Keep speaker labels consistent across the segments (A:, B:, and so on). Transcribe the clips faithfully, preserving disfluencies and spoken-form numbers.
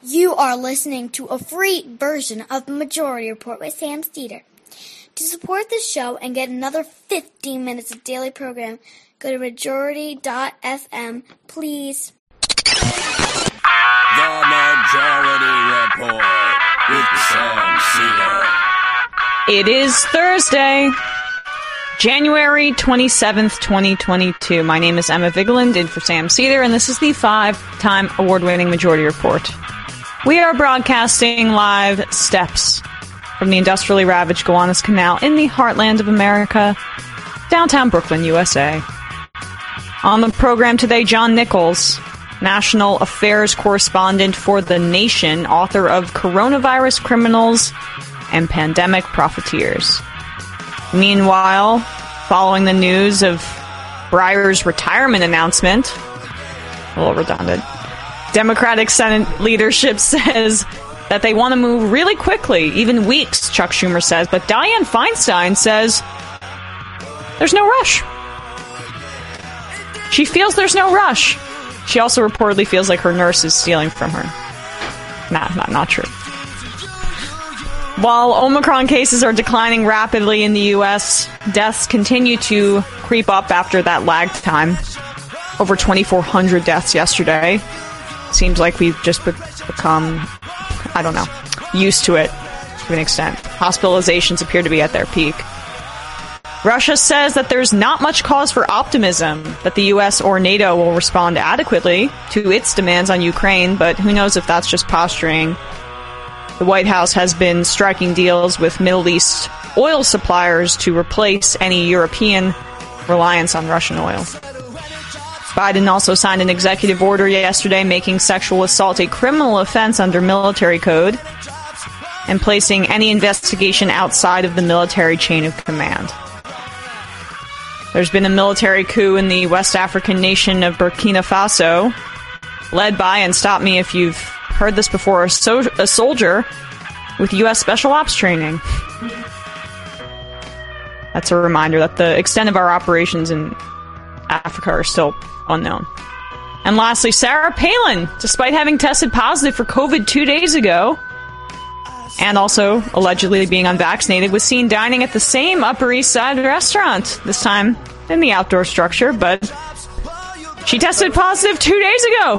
A: You are listening to a free version of the Majority Report with Sam Steeder. To support this show and get another fifteen minutes of daily program, go to majority dot f m, please.
B: The Majority Report with Sam Steeder.
C: It is Thursday, January twenty-seventh, twenty twenty-two. My name is Emma Vigeland, in for Sam Steeder, and this is the five-time award-winning Majority Report. We are broadcasting live steps from the industrially ravaged Gowanus Canal in the heartland of America, downtown Brooklyn, U S A. On the program today, John Nichols, National Affairs Correspondent for The Nation, author of Coronavirus Criminals and Pandemic Profiteers. Meanwhile, following the news of Breyer's retirement announcement, a little redundant, Democratic Senate leadership says that they want to move really quickly, even weeks, Chuck Schumer says, but Dianne Feinstein says there's no rush. She feels there's no rush. She also reportedly feels like her nurse is stealing from her. Nah, not, not true. While Omicron cases are declining rapidly in the U S, deaths continue to creep up after that lag time. Over twenty-four hundred deaths yesterday. Seems like we've just be- become, I don't know, used to it to an extent. Hospitalizations appear to be at their peak. Russia says that there's not much cause for optimism that the U S or NATO will respond adequately to its demands on Ukraine, but who knows if that's just posturing. The White House has been striking deals with Middle East oil suppliers to replace any European reliance on Russian oil. Biden also signed an executive order yesterday making sexual assault a criminal offense under military code and placing any investigation outside of the military chain of command. There's been a military coup in the West African nation of Burkina Faso, led by, and stop me if you've heard this before, a, so- a soldier with U S Special Ops training. That's a reminder that the extent of our operations in Africa are still unknown. And lastly, Sarah Palin, despite having tested positive for COVID two days ago, and also allegedly being unvaccinated, was seen dining at the same Upper East Side restaurant, this time in the outdoor structure, but she tested positive two days ago.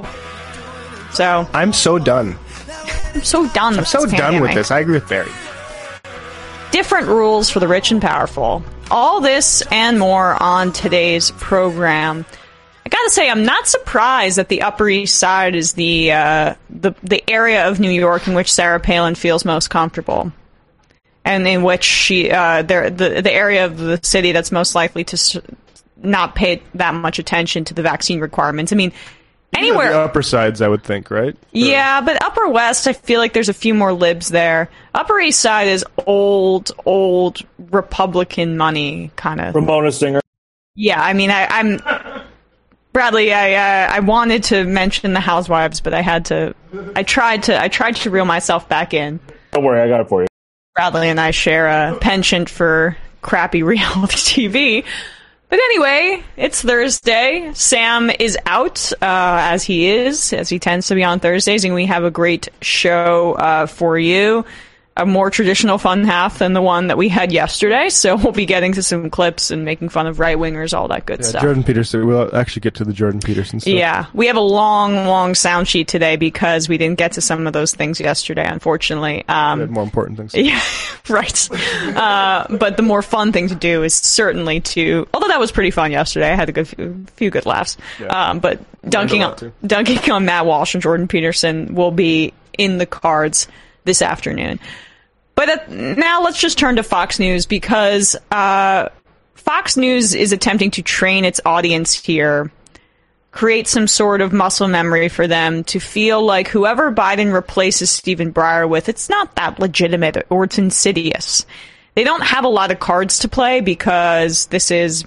C: So
D: I'm so done.
C: I'm so done
D: I'm
C: with
D: so
C: this
D: done
C: pandemic.
D: with this. I agree with Barry.
C: Different rules for the rich and powerful. All this and more on today's program. I gotta say, I'm not surprised that the Upper East Side is the uh, the the area of New York in which Sarah Palin feels most comfortable, and in which she uh, the the area of the city that's most likely to s- not pay that much attention to the vaccine requirements. I mean, anywhere.
D: The upper sides, I would think, right?
C: Yeah, but Upper West, I feel like there's a few more libs there. Upper East Side is old, old Republican money, kind of.
E: Ramona Singer.
C: Yeah, I mean, I, I'm... Bradley, I uh, I wanted to mention the Housewives, but I had to... I tried to I tried to reel myself back in.
E: Don't worry, I got it for you.
C: Bradley and I share a penchant for crappy reality T V. But anyway, it's Thursday. Sam is out, uh, as he is, as he tends to be on Thursdays, and we have a great show uh, for you. A more traditional fun half than the one that we had yesterday, so we'll be getting to some clips and making fun of right-wingers, all that good
D: yeah,
C: stuff.
D: Jordan Peterson. We'll actually get to the Jordan Peterson stuff.
C: Yeah, we have a long, long sound sheet today because we didn't get to some of those things yesterday, unfortunately. Um,
D: we had more important things.
C: Yeah, right. Uh, but the more fun thing to do is certainly to, although that was pretty fun yesterday, I had a good few, few good laughs. Yeah. Um, but dunking on, dunking on Matt Walsh and Jordan Peterson will be in the cards this afternoon. But uh, now let's just turn to Fox News because uh, Fox News is attempting to train its audience here, create some sort of muscle memory for them to feel like whoever Biden replaces Stephen Breyer with, it's not that legitimate or it's insidious. They don't have a lot of cards to play because this is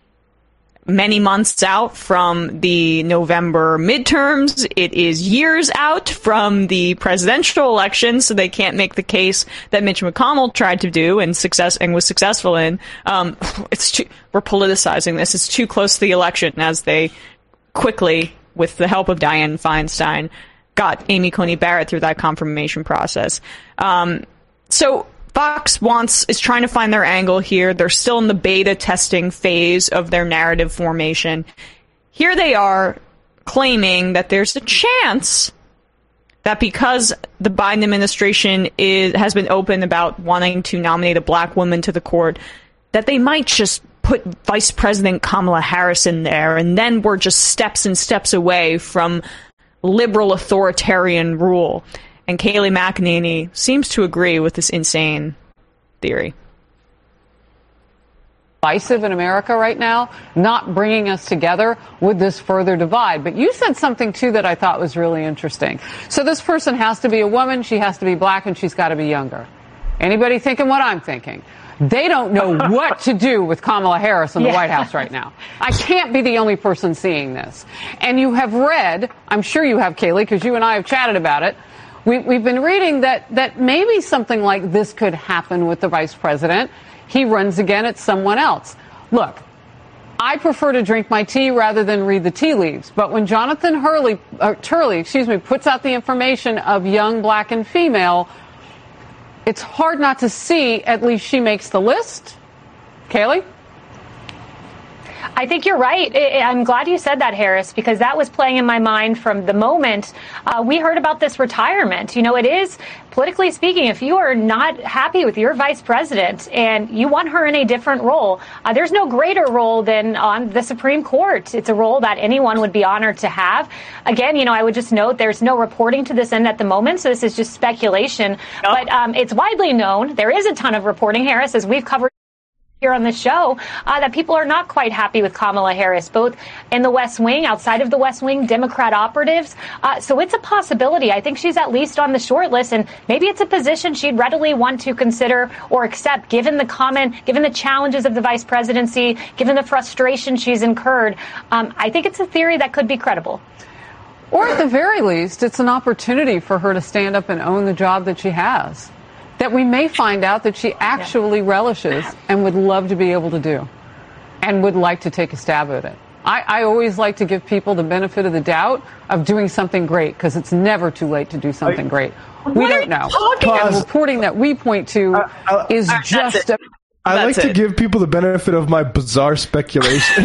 C: many months out from the November midterms. It is years out from the presidential election, so they can't make the case that Mitch McConnell tried to do and success and was successful in. Um, it's too, we're politicizing this. It's too close to the election as they quickly, with the help of Dianne Feinstein, got Amy Coney Barrett through that confirmation process. Um, so Fox wants is trying to find their angle here. They're still in the beta testing phase of their narrative formation. Here they are claiming that there's a chance that because the Biden administration is has been open about wanting to nominate a black woman to the court, that they might just put Vice President Kamala Harris in there, and then we're just steps and steps away from liberal authoritarian rule. And Kayleigh McEnany seems to agree with this insane theory.
E: Divisive in America right now, not bringing us together with this further divide. But you said something, too, that I thought was really interesting. So this person has to be a woman, she has to be black, and she's got to be younger. Anybody thinking what I'm thinking? They don't know what to do with Kamala Harris in the yeah. White House right now. I can't be the only person seeing this. And you have read, I'm sure you have, Kayleigh, because you and I have chatted about it, We, we've been reading that, that maybe something like this could happen with the vice president. He runs again at someone else. Look, I prefer to drink my tea rather than read the tea leaves. But when Jonathan Hurley, uh, Turley, excuse me, puts out the information of young black and female, it's hard not to see at least she makes the list. Kayleigh?
F: I think you're right. I'm glad you said that, Harris, because that was playing in my mind from the moment uh, we heard about this retirement. You know, it is, politically speaking, if you are not happy with your vice president and you want her in a different role, uh, there's no greater role than on the Supreme Court. It's a role that anyone would be honored to have. Again, you know, I would just note there's no reporting to this end at the moment, so this is just speculation. No. But um, it's widely known. There is a ton of reporting, Harris, as we've covered here on the show, uh, that people are not quite happy with Kamala Harris, both in the West Wing, outside of the West Wing, Democrat operatives. Uh, so it's a possibility. I think she's at least on the short list, and maybe it's a position she'd readily want to consider or accept, given the comment, given the challenges of the vice presidency, given the frustration she's incurred. Um, I think it's a theory that could be credible.
E: Or at the very least, it's an opportunity for her to stand up and own the job that she has, that we may find out that she actually relishes and would love to be able to do and would like to take a stab at it. I, I always like to give people the benefit of the doubt of doing something great, because it's never too late to do something great. We don't know. And reporting that we point to uh, uh, is uh, just... A-
D: I
C: That's
D: like
C: it.
D: to give people the benefit of my bizarre speculation.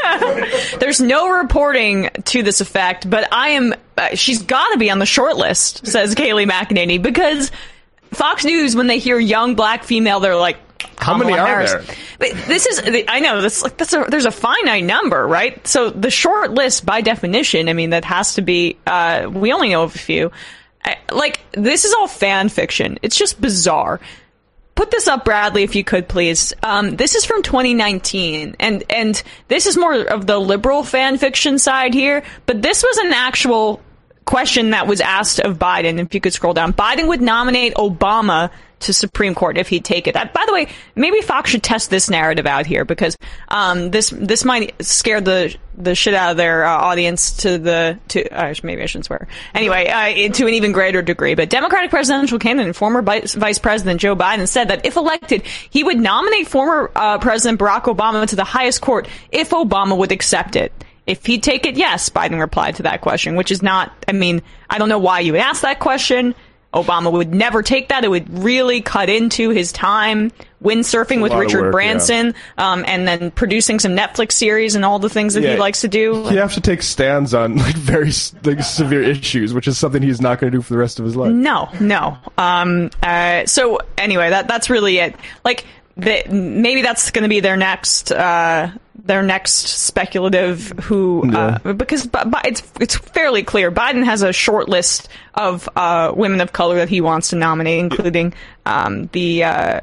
C: There's no reporting to this effect, but I am... Uh, she's got to be on the short list, says Kayleigh McEnany, because Fox News, when they hear young black female, they're like,
D: how many are
C: Harris.
D: there?
C: But this is, I know, this, like, that's a, there's a finite number, right? So the short list, by definition, I mean, that has to be, uh, we only know of a few. I, like, this is all fan fiction. It's just bizarre. Put this up, Bradley, if you could, please. Um, this is from twenty nineteen, and, and this is more of the liberal fan fiction side here, but this was an actual question that was asked of Biden. If you could scroll down, Biden would nominate Obama to Supreme Court if he'd take it. By the way, maybe Fox should test this narrative out here, because um, this this might scare the the shit out of their uh, audience to the to uh, maybe I shouldn't swear. Anyway, uh, to an even greater degree. But Democratic presidential candidate and former Vice, Vice President Joe Biden said that if elected, he would nominate former uh, President Barack Obama to the highest court if Obama would accept it. If he'd take it, yes, Biden replied to that question, which is not, I mean, I don't know why you would ask that question. Obama would never take that. It would really cut into his time windsurfing with Richard work, Branson, yeah. um, and then producing some Netflix series and all the things that yeah, he likes to do.
D: You have to take stands on like very like severe issues, which is something he's not going to do for the rest of his life.
C: No, no. Um, uh, so anyway, that that's really it. Like, the, maybe that's going to be their next uh, their next speculative who uh, yeah. because b- b- it's it's fairly clear Biden has a short list of uh, women of color that he wants to nominate, including um, the uh,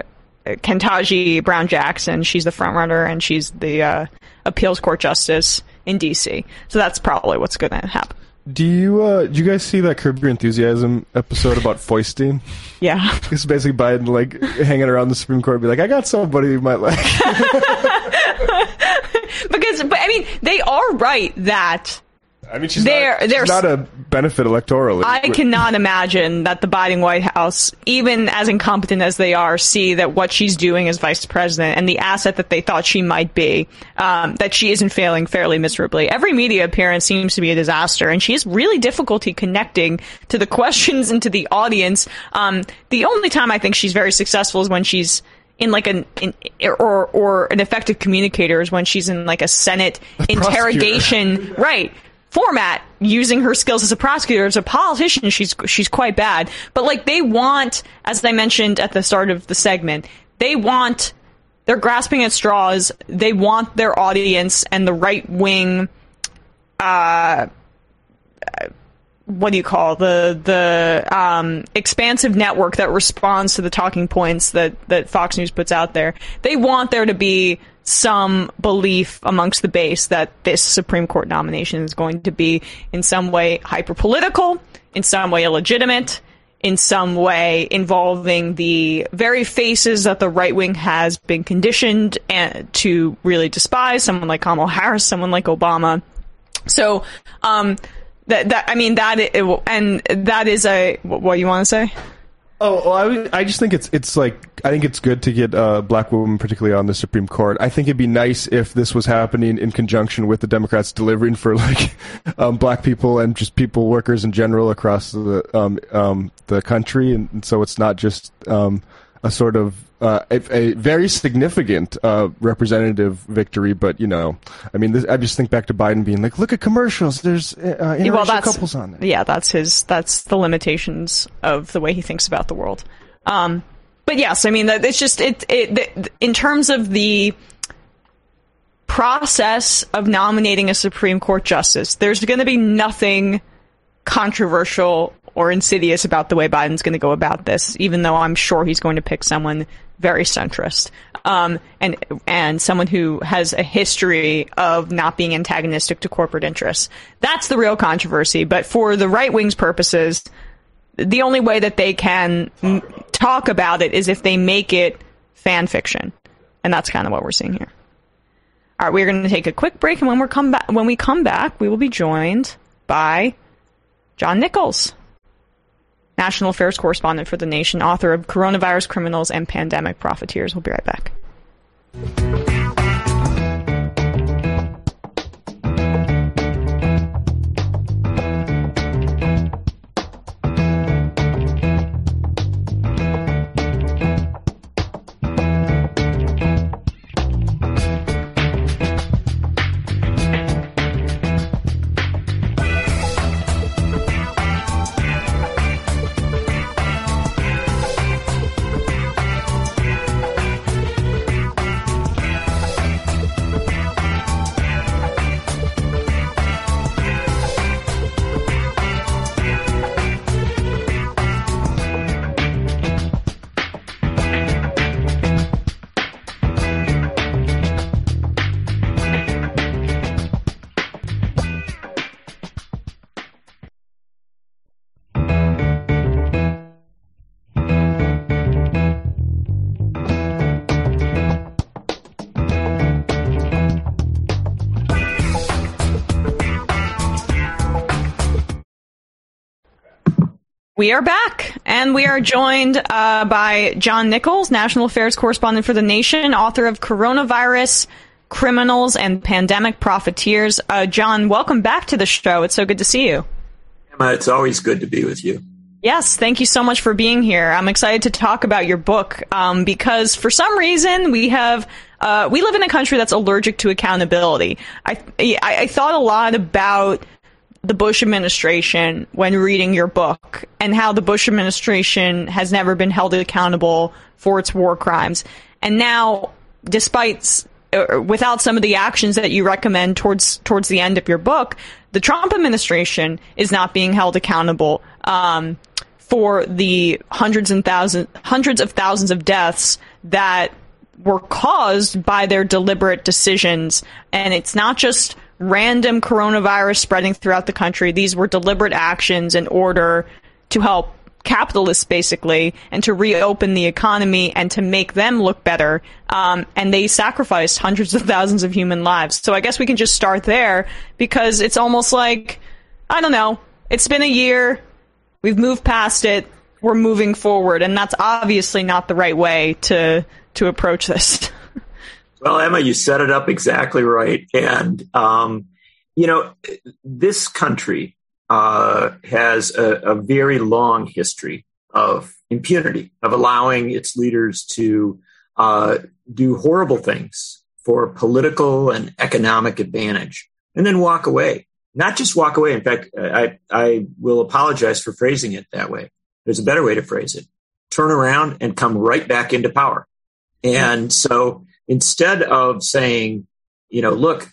C: Ketanji Brown Jackson. She's the front runner, and she's the uh, appeals court justice in D C. So that's probably what's going to happen.
D: Do you uh, do you guys see that Curb Your Enthusiasm episode about Feuchtstein?
C: Yeah.
D: It's basically Biden like hanging around the Supreme Court, be like, I got somebody you might like.
C: Because, but I mean, they are right that
D: I mean, she's,
C: They're,
D: not,
C: they're,
D: she's not a benefit electorally.
C: I cannot imagine that the Biden White House, even as incompetent as they are, see that what she's doing as vice president and the asset that they thought she might be, um, that she isn't failing fairly miserably. Every media appearance seems to be a disaster, and she has really difficulty connecting to the questions and to the audience. Um, the only time I think she's very successful is when she's in like an in, or or an effective communicator is when she's in like a Senate interrogation, right? format, using her skills as a prosecutor. As a politician, she's she's quite bad. But like, they want, as I mentioned at the start of the segment, they want, they're grasping at straws. They want their audience and the right wing, uh, what do you call the the um, expansive network that responds to the talking points that that Fox News puts out there. They want there to be some belief amongst the base that this Supreme Court nomination is going to be in some way hyper-political, in some way illegitimate, in some way involving the very faces that the right wing has been conditioned to really despise, someone like Kamala Harris, someone like Obama. So, um, that, that I mean, that, it, and that is a, what do you want to say?
D: Oh, well, I, would, I just think it's it's like I think it's good to get uh, black women, particularly on the Supreme Court. I think it'd be nice if this was happening in conjunction with the Democrats delivering for like um, black people and just people, workers in general across the um, um, the country, and, and so it's not just um, a sort of uh, a, a very significant uh, representative victory. But you know, I mean, this, I just think back to Biden being like, "Look at commercials. There's uh, interracial
C: well, that's,
D: couples on there."
C: Yeah, that's his. That's the limitations of the way he thinks about the world. Um, but yes, I mean, it's just it. It in terms of the process of nominating a Supreme Court justice, there's going to be nothing controversial or insidious about the way Biden's going to go about this, even though I'm sure he's going to pick someone very centrist, um, and and someone who has a history of not being antagonistic to corporate interests. That's the real controversy. But for the right wing's purposes, the only way that they can m- talk about it is if they make it fan fiction, and that's kind of what we're seeing here. All right, we're going to take a quick break, and when we come back, when we come back, we will be joined by John Nichols, National Affairs correspondent for The Nation, author of Coronavirus Criminals and Pandemic Profiteers. We'll be right back. We are back, and we are joined uh, by John Nichols, National Affairs correspondent for The Nation, author of Coronavirus, Criminals, and Pandemic Profiteers. Uh, John, welcome back to the show. It's so good to see you.
G: Emma, it's always good to be with you.
C: Yes, thank you so much for being here. I'm excited to talk about your book um, because for some reason we have uh, we live in a country that's allergic to accountability. I, I, I thought a lot about the Bush administration when reading your book and how the Bush administration has never been held accountable for its war crimes. And now, despite uh, without some of the actions that you recommend towards towards the end of your book, the Trump administration is not being held accountable um, for the hundreds and thousands, hundreds of thousands of deaths that were caused by their deliberate decisions. And it's not just random coronavirus spreading throughout the country. These were deliberate actions in order to help capitalists, basically, and to reopen the economy and to make them look better. Um, and they sacrificed hundreds of thousands of human lives. So I guess we can just start there, because it's almost like, I don't know, it's been a year, we've moved past it, we're moving forward, and that's obviously not the right way to to approach this.
G: Well, Emma, you set it up exactly right. And, um, you know, this country uh, has a, a very long history of impunity, of allowing its leaders to uh, do horrible things for political and economic advantage and then walk away. Not just walk away. In fact, I, I will apologize for phrasing it that way. There's a better way to phrase it. Turn around and come right back into power. And so instead of saying, you know, look,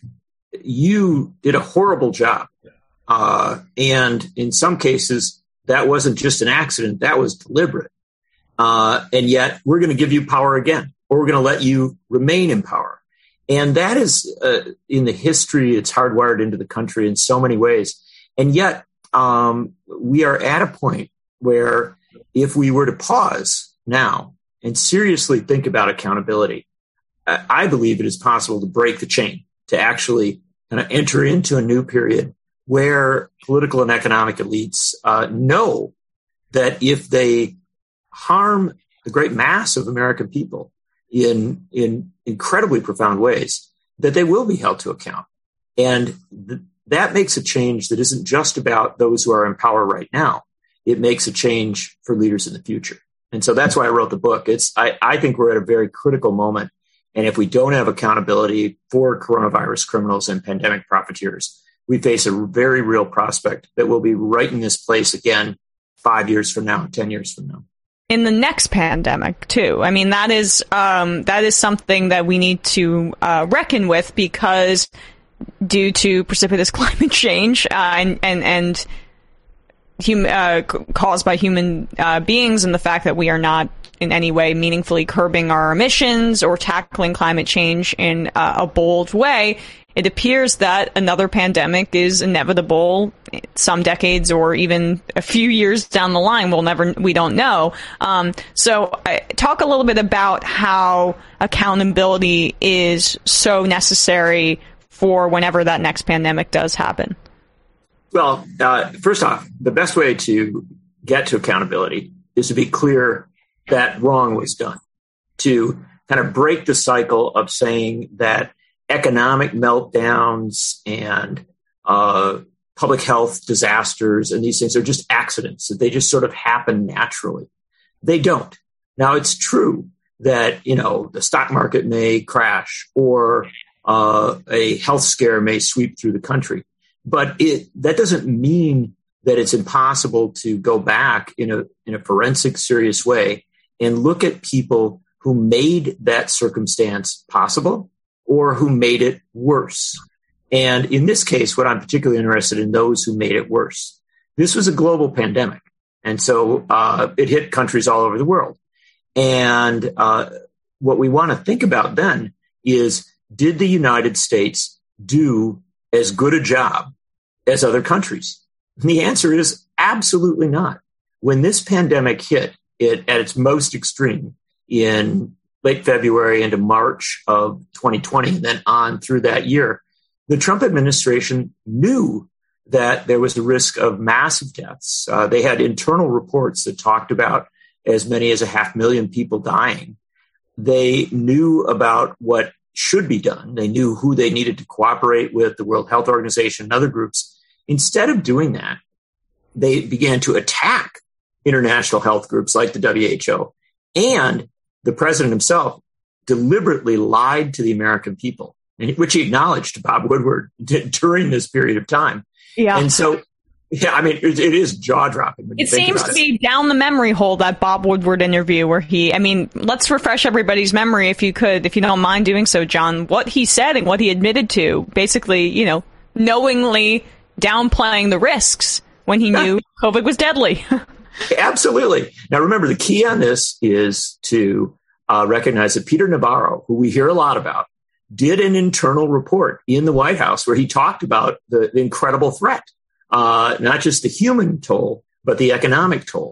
G: you did a horrible job. Uh, and in some cases, that wasn't just an accident. That was deliberate. Uh, and yet we're going to give you power again, or we're going to let you remain in power. And that is uh, in the history, it's hardwired into the country in so many ways. And yet um, we are at a point where if we were to pause now and seriously think about accountability, I believe it is possible to break the chain, to actually kind of enter into a new period where political and economic elites uh, know that if they harm the great mass of American people in in incredibly profound ways, that they will be held to account. And th- that makes a change that isn't just about those who are in power right now. It makes a change for leaders in the future. And so that's why I wrote the book. It's I, I think we're at a very critical moment. And if we don't have accountability for coronavirus criminals and pandemic profiteers, we face a very real prospect that we'll be right in this place again five years from now, ten years from now.
C: In the next pandemic, too. I mean, that is um, that is something that we need to uh, reckon with, because due to precipitous climate change uh, and and and hum, uh, caused by human uh, beings, and the fact that we are not in any way meaningfully curbing our emissions or tackling climate change in uh, a bold way, it appears that another pandemic is inevitable some decades or even a few years down the line. We'll never, we don't know. Um, so uh, talk a little bit about how accountability is so necessary for whenever that next pandemic does happen.
G: Well, uh, first off, the best way to get to accountability is to be clear that wrong was done, to kind of break the cycle of saying that economic meltdowns and uh, public health disasters and these things are just accidents, that they just sort of happen naturally. They don't. Now, it's true that, you know, the stock market may crash or uh, a health scare may sweep through the country, but it that doesn't mean that it's impossible to go back in a in a forensic, serious way and look at people who made that circumstance possible or who made it worse. And in this case, what I'm particularly interested in, those who made it worse. This was a global pandemic. And so uh, it hit countries all over the world. And uh, what we want to think about then is, did the United States do as good a job as other countries? And the answer is absolutely not. When this pandemic hit it at its most extreme in late February into March of twenty twenty, and then on through that year, the Trump administration knew that there was a risk of massive deaths. Uh, they had internal reports that talked about as many as a half million people dying. They knew about what should be done. They knew who they needed to cooperate with, the World Health Organization and other groups. Instead of doing that, they began to attack international health groups like the W H O. And the president himself deliberately lied to the American people, which he acknowledged to Bob Woodward during this period of time.
C: Yeah.
G: And so, yeah, I mean, it, it is jaw-dropping.
C: It seems to be down the memory hole, that Bob Woodward interview where he, I mean, let's refresh everybody's memory if you could, if you don't mind doing so, John, what he said and what he admitted to, basically, you know, knowingly downplaying the risks when he knew COVID was deadly.
G: Absolutely. Now, remember, the key on this is to uh, recognize that Peter Navarro, who we hear a lot about, did an internal report in the White House where he talked about the, the incredible threat, uh, not just the human toll, but the economic toll.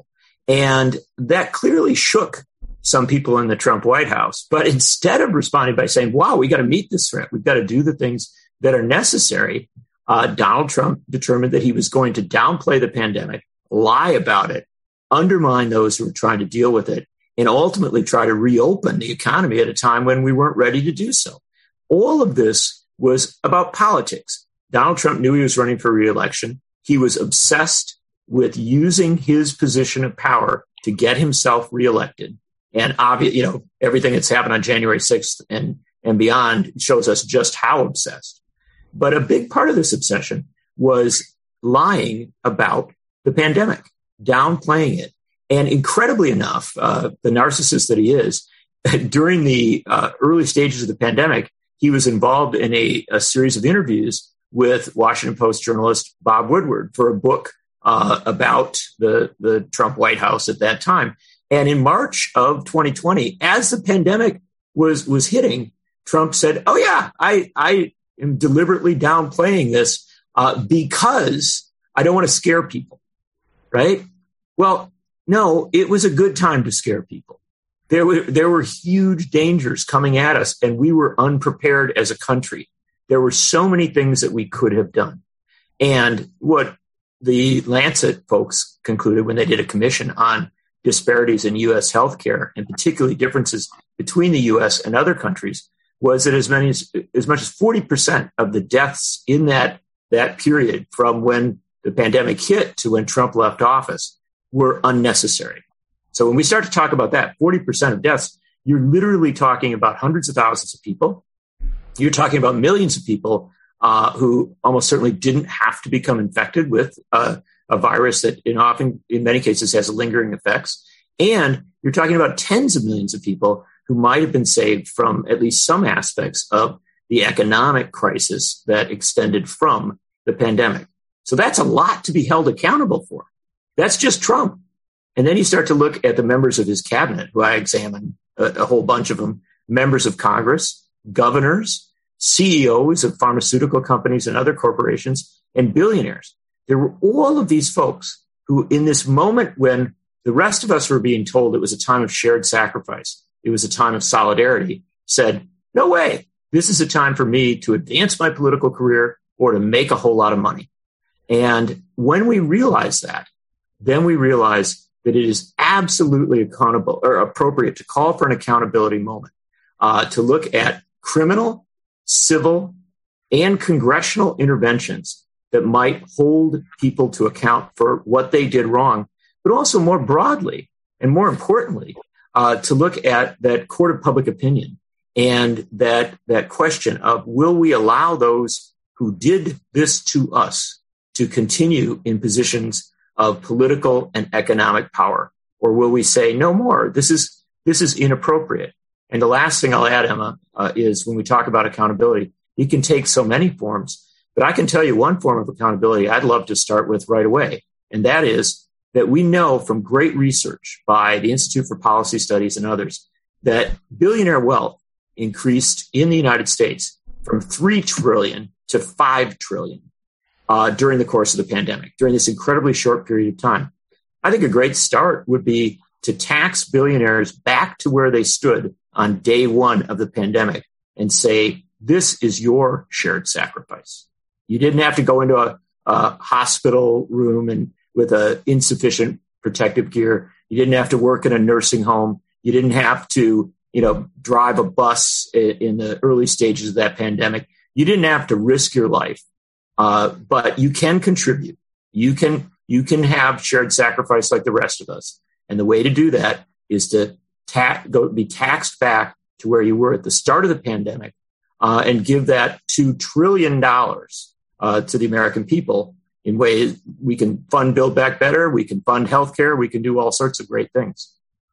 G: And that clearly shook some people in the Trump White House. But instead of responding by saying, wow, we got to meet this threat, we've got to do the things that are necessary, uh, Donald Trump determined that he was going to downplay the pandemic, lie about it, undermine those who were trying to deal with it, and ultimately try to reopen the economy at a time when we weren't ready to do so. All of this was about politics. Donald Trump knew he was running for re-election. He was obsessed with using his position of power to get himself reelected. And obvious, you know, everything that's happened on January sixth and, and beyond shows us just how obsessed. But a big part of this obsession was lying about the pandemic, downplaying it. And incredibly enough, uh, the narcissist that he is, during the uh, early stages of the pandemic, he was involved in a, a series of interviews with Washington Post journalist Bob Woodward for a book uh, about the, the Trump White House at that time. And in March of twenty twenty, as the pandemic was was hitting, Trump said, oh, yeah, I, I am deliberately downplaying this uh, because I don't want to scare people. Right. Well, no, it was a good time to scare people. There were there were huge dangers coming at us, and we were unprepared as a country. There were so many things that we could have done. And what the Lancet folks concluded when they did a commission on disparities in U S healthcare, and particularly differences between the U S and other countries, was that as many as, as much as forty percent of the deaths in that, that period from when the pandemic hit to when Trump left office were unnecessary. So when we start to talk about that, forty percent of deaths, you're literally talking about hundreds of thousands of people. You're talking about millions of people uh, who almost certainly didn't have to become infected with uh, a virus that in often, in many cases, has lingering effects. And you're talking about tens of millions of people who might have been saved from at least some aspects of the economic crisis that extended from the pandemic. So that's a lot to be held accountable for. That's just Trump. And then you start to look at the members of his cabinet, who I examined a, a whole bunch of them, members of Congress, governors, C E Os of pharmaceutical companies and other corporations, and billionaires. There were all of these folks who, in this moment when the rest of us were being told it was a time of shared sacrifice, it was a time of solidarity, said, no way, this is a time for me to advance my political career or to make a whole lot of money. And when we realize that, then we realize that it is absolutely accountable or appropriate to call for an accountability moment, uh, to look at criminal, civil, and congressional interventions that might hold people to account for what they did wrong, but also more broadly and more importantly, uh, to look at that court of public opinion and that that question of, will we allow those who did this to us to continue in positions of political and economic power? Or will we say no more? This is this is inappropriate. And the last thing I'll add, Emma, uh, is when we talk about accountability, it can take so many forms. But I can tell you one form of accountability I'd love to start with right away. And that is that we know from great research by the Institute for Policy Studies and others that billionaire wealth increased in the United States from three trillion to five trillion. Uh, during the course of the pandemic, during this incredibly short period of time. I think a great start would be to tax billionaires back to where they stood on day one of the pandemic and say, this is your shared sacrifice. You didn't have to go into a, a hospital room and with a insufficient protective gear. You didn't have to work in a nursing home. You didn't have to, you know, drive a bus in, in the early stages of that pandemic. You didn't have to risk your life. Uh, but you can contribute. You can you can have shared sacrifice like the rest of us. And the way to do that is to ta- go be taxed back to where you were at the start of the pandemic uh, and give that two trillion dollars uh, to the American people in ways we can fund Build Back Better, we can fund healthcare, we can do all sorts of great things.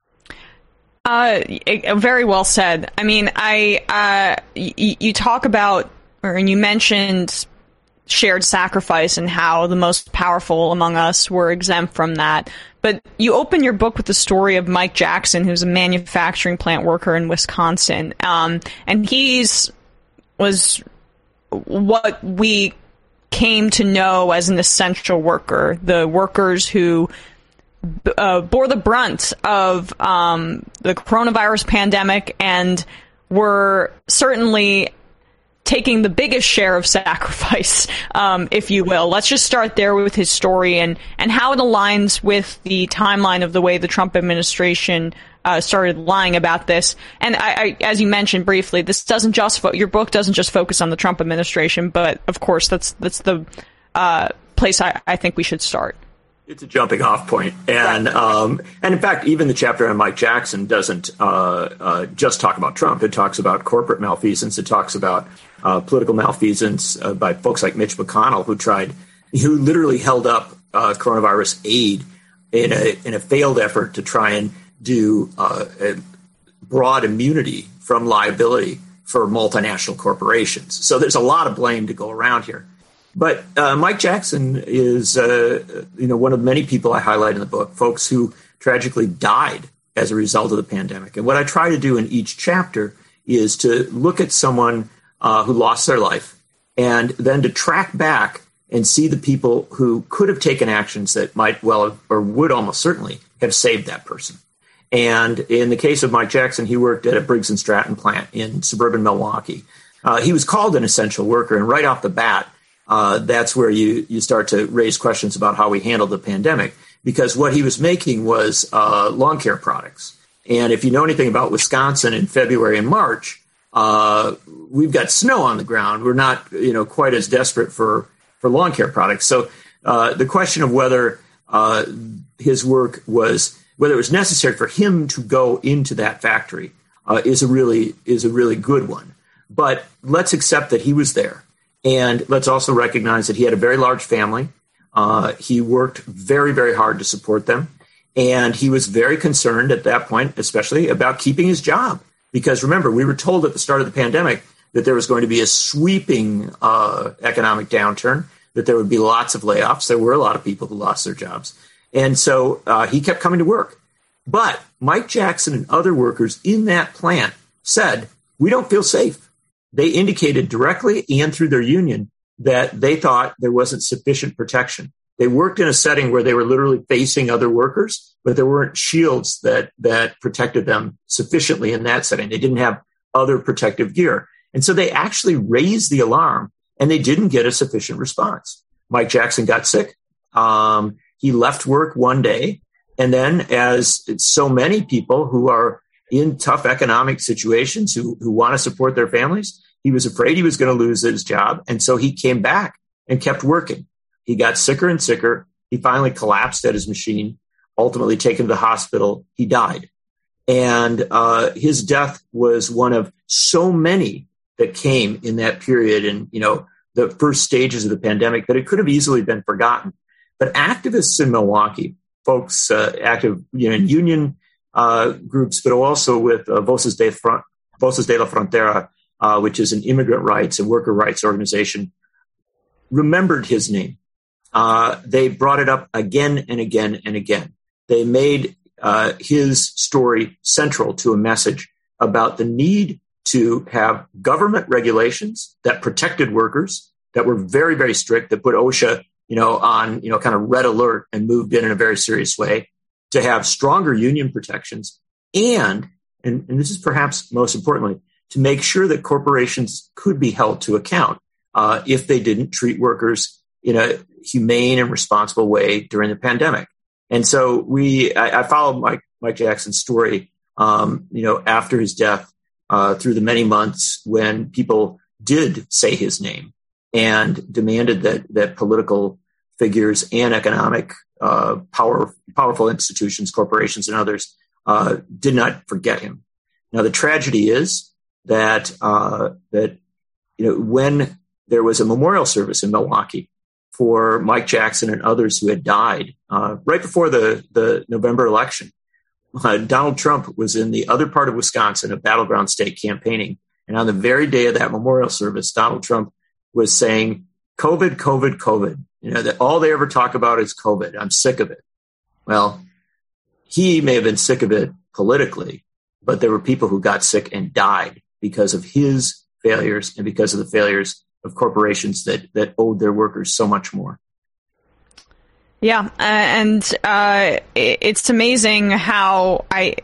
C: Uh, very well said. I mean, I uh, y- you talk about, or you mentioned shared sacrifice and how the most powerful among us were exempt from that. But you open your book with the story of Mike Jackson, who's a manufacturing plant worker in Wisconsin. Um, and he's was what we came to know as an essential worker, the workers who uh, bore the brunt of um, the coronavirus pandemic and were certainly taking the biggest share of sacrifice, um, if you will. Let's just start there with his story and, and how it aligns with the timeline of the way the Trump administration uh, started lying about this. And I, I, as you mentioned briefly, this doesn't just fo- your book doesn't just focus on the Trump administration, but of course that's that's the uh, place I, I think we should start.
G: It's a jumping off point. And, um, and in fact, even the chapter on Mike Jackson doesn't uh, uh, just talk about Trump. It talks about corporate malfeasance. It talks about uh, political malfeasance uh, by folks like Mitch McConnell, who tried, who literally held up uh, coronavirus aid in a, in a failed effort to try and do uh, a broad immunity from liability for multinational corporations. So there's a lot of blame to go around here. But uh, Mike Jackson is, uh, you know, one of many people I highlight in the book, folks who tragically died as a result of the pandemic. And what I try to do in each chapter is to look at someone uh, who lost their life and then to track back and see the people who could have taken actions that might well have, or would almost certainly have saved that person. And in the case of Mike Jackson, he worked at a Briggs and Stratton plant in suburban Milwaukee. Uh, he was called an essential worker, and right off the bat, Uh, that's where you, you start to raise questions about how we handled the pandemic, because what he was making was uh, lawn care products. And if you know anything about Wisconsin in February and March, uh, we've got snow on the ground. We're not, you know, quite as desperate for, for lawn care products. So uh, the question of whether uh, his work was, whether it was necessary for him to go into that factory uh, is a really is a really good one. But let's accept that he was there. And let's also recognize that he had a very large family. Uh, he worked very, very hard to support them. And he was very concerned at that point, especially about keeping his job. Because remember, we were told at the start of the pandemic that there was going to be a sweeping uh, economic downturn, that there would be lots of layoffs. There were a lot of people who lost their jobs. And so uh, he kept coming to work. But Mike Jackson and other workers in that plant said, we don't feel safe. They indicated directly and through their union that they thought there wasn't sufficient protection. They worked in a setting where they were literally facing other workers, but there weren't shields that that protected them sufficiently in that setting. They didn't have other protective gear. And so they actually raised the alarm, and they didn't get a sufficient response. Mike Jackson got sick. Um, he left work one day. And then, as so many people who are in tough economic situations, who, who want to support their families, he was afraid he was going to lose his job. And so he came back and kept working. He got sicker and sicker. He finally collapsed at his machine, ultimately taken to the hospital. He died. And uh, his death was one of so many that came in that period and, you know, the first stages of the pandemic that it could have easily been forgotten. But activists in Milwaukee, folks uh, active you know, in union uh, groups, but also with uh, Voces de, Front, Voces de la Frontera, uh, which is an immigrant rights and worker rights organization, remembered his name. Uh, they brought it up again and again and again. They made uh, his story central to a message about the need to have government regulations that protected workers, that were very, very strict, that put OSHA, you know, on, you know, kind of red alert and moved in in a very serious way, to have stronger union protections, and, and, and this is perhaps most importantly, to make sure that corporations could be held to account uh, if they didn't treat workers in a humane and responsible way during the pandemic. And so we, I, I followed Mike, Mike Jackson's story, um, you know, after his death, uh, through the many months when people did say his name and demanded that that political figures and economic uh, power, powerful institutions, corporations, and others uh, did not forget him. Now, the tragedy is that uh, that you know when there was a memorial service in Milwaukee for Mike Jackson and others who had died uh, right before the the November election, uh, Donald Trump was in the other part of Wisconsin, a battleground state, campaigning, and on the very day of that memorial service, Donald Trump was saying, "COVID, COVID, COVID." You know, that all they ever talk about is COVID. I'm sick of it. Well, he may have been sick of it politically, but there were people who got sick and died because of his failures and because of the failures of corporations that, that owed their workers so much more.
C: Yeah, uh, and uh, it's amazing how I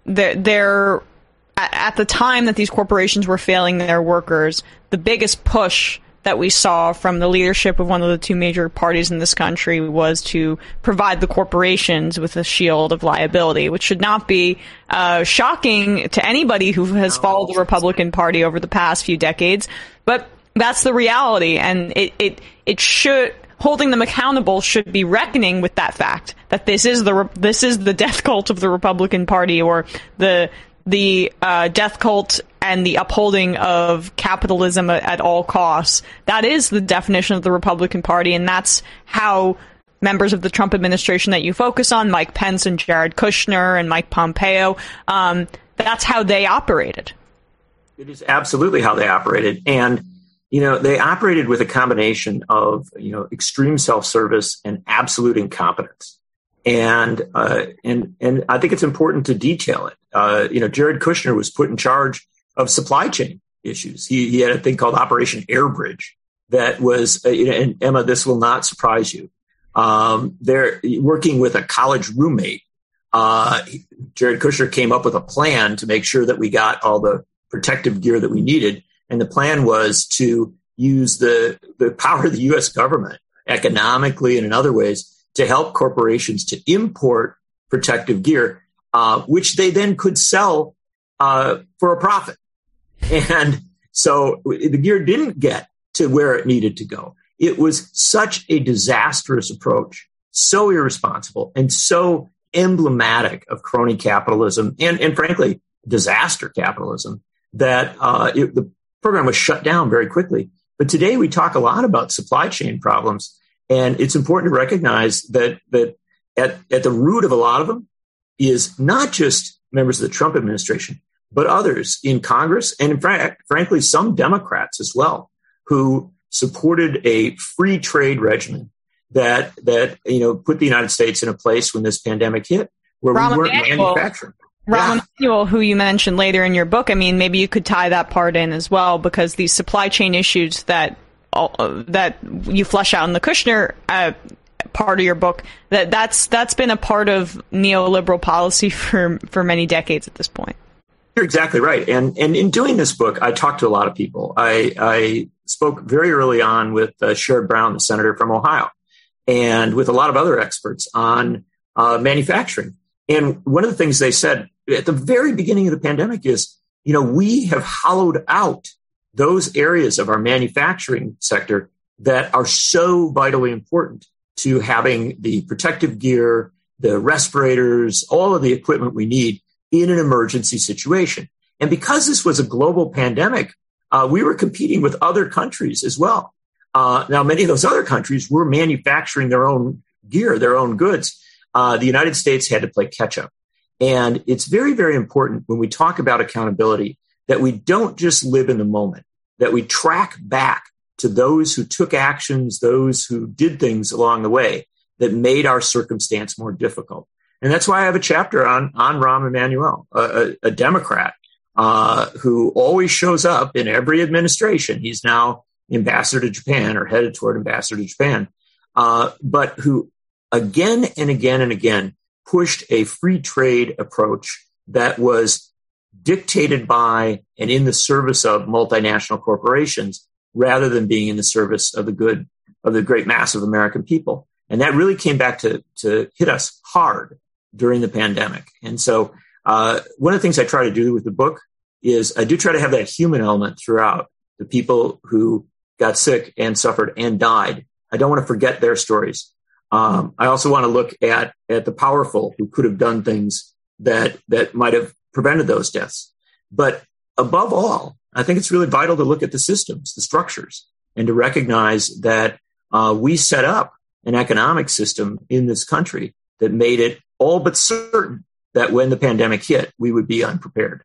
C: they're at the time that these corporations were failing their workers, the biggest push that we saw from the leadership of one of the two major parties in this country was to provide the corporations with a shield of liability, which should not be uh, shocking to anybody who has followed the Republican Party over the past few decades. But that's the reality, and it it, it should... holding them accountable should be reckoning with that fact that this is the this is the death cult of the Republican Party, or the the uh, death cult and the upholding of capitalism at, at all costs. That is the definition of the Republican Party, and that's how members of the Trump administration that you focus on, Mike Pence and Jared Kushner and Mike Pompeo, um, that's how they operated.
G: It is absolutely how they operated, and you know, they operated with a combination of, you know, extreme self-service and absolute incompetence. And, uh, and, and I think it's important to detail it. Uh, you know, Jared Kushner was put in charge of supply chain issues. He, he had a thing called Operation Airbridge that was, uh, you know, and Emma, this will not surprise you. Um, they're working with a college roommate. Uh, Jared Kushner came up with a plan to make sure that we got all the protective gear that we needed. And the plan was to use the, the power of the U S government economically and in other ways to help corporations to import protective gear, uh, which they then could sell uh, for a profit. And so the gear didn't get to where it needed to go. It was such a disastrous approach, so irresponsible and so emblematic of crony capitalism and, and frankly, disaster capitalism that uh, it, the program was shut down very quickly. But today we talk a lot about supply chain problems, and it's important to recognize that that at, at the root of a lot of them is not just members of the Trump administration, but others in Congress and, in fact, frankly, some Democrats as well, who supported a free trade regimen that that you know put the United States in a place when this pandemic hit where
C: Rahm
G: we weren't
C: Emanuel.
G: manufacturing.
C: Rahm
G: Yeah.
C: Emanuel, who you mentioned later in your book, I mean, maybe you could tie that part in as well, because these supply chain issues that uh, that you flesh out in the Kushner uh, part of your book, that that's that's been a part of neoliberal policy for for many decades at this point.
G: You're exactly right. And and in doing this book, I talked to a lot of people. I, I spoke very early on with uh, Sherrod Brown, the senator from Ohio, and with a lot of other experts on uh, manufacturing. And one of the things they said at the very beginning of the pandemic is, you know, we have hollowed out those areas of our manufacturing sector that are so vitally important to having the protective gear, the respirators, all of the equipment we need in an emergency situation. And because this was a global pandemic, uh, we were competing with other countries as well. Uh, now, many of those other countries were manufacturing their own gear, their own goods. Uh, the United States had to play catch up. And it's very, very important when we talk about accountability that we don't just live in the moment, that we track back to those who took actions, those who did things along the way that made our circumstance more difficult. And that's why I have a chapter on, on Rahm Emanuel, a, a Democrat uh, who always shows up in every administration. He's now ambassador to Japan or headed toward ambassador to Japan, uh, but who again and again and again pushed a free trade approach that was dictated by and in the service of multinational corporations rather than being in the service of the good of the great mass of American people. And that really came back to, to hit us hard during the pandemic. And so uh, one of the things I try to do with the book is I do try to have that human element throughout. The people who got sick and suffered and died, I don't want to forget their stories. Um, I also want to look at at the powerful who could have done things that that might have prevented those deaths. But above all, I think it's really vital to look at the systems, the structures, and to recognize that uh, we set up an economic system in this country that made it all but certain that when the pandemic hit, we would be unprepared.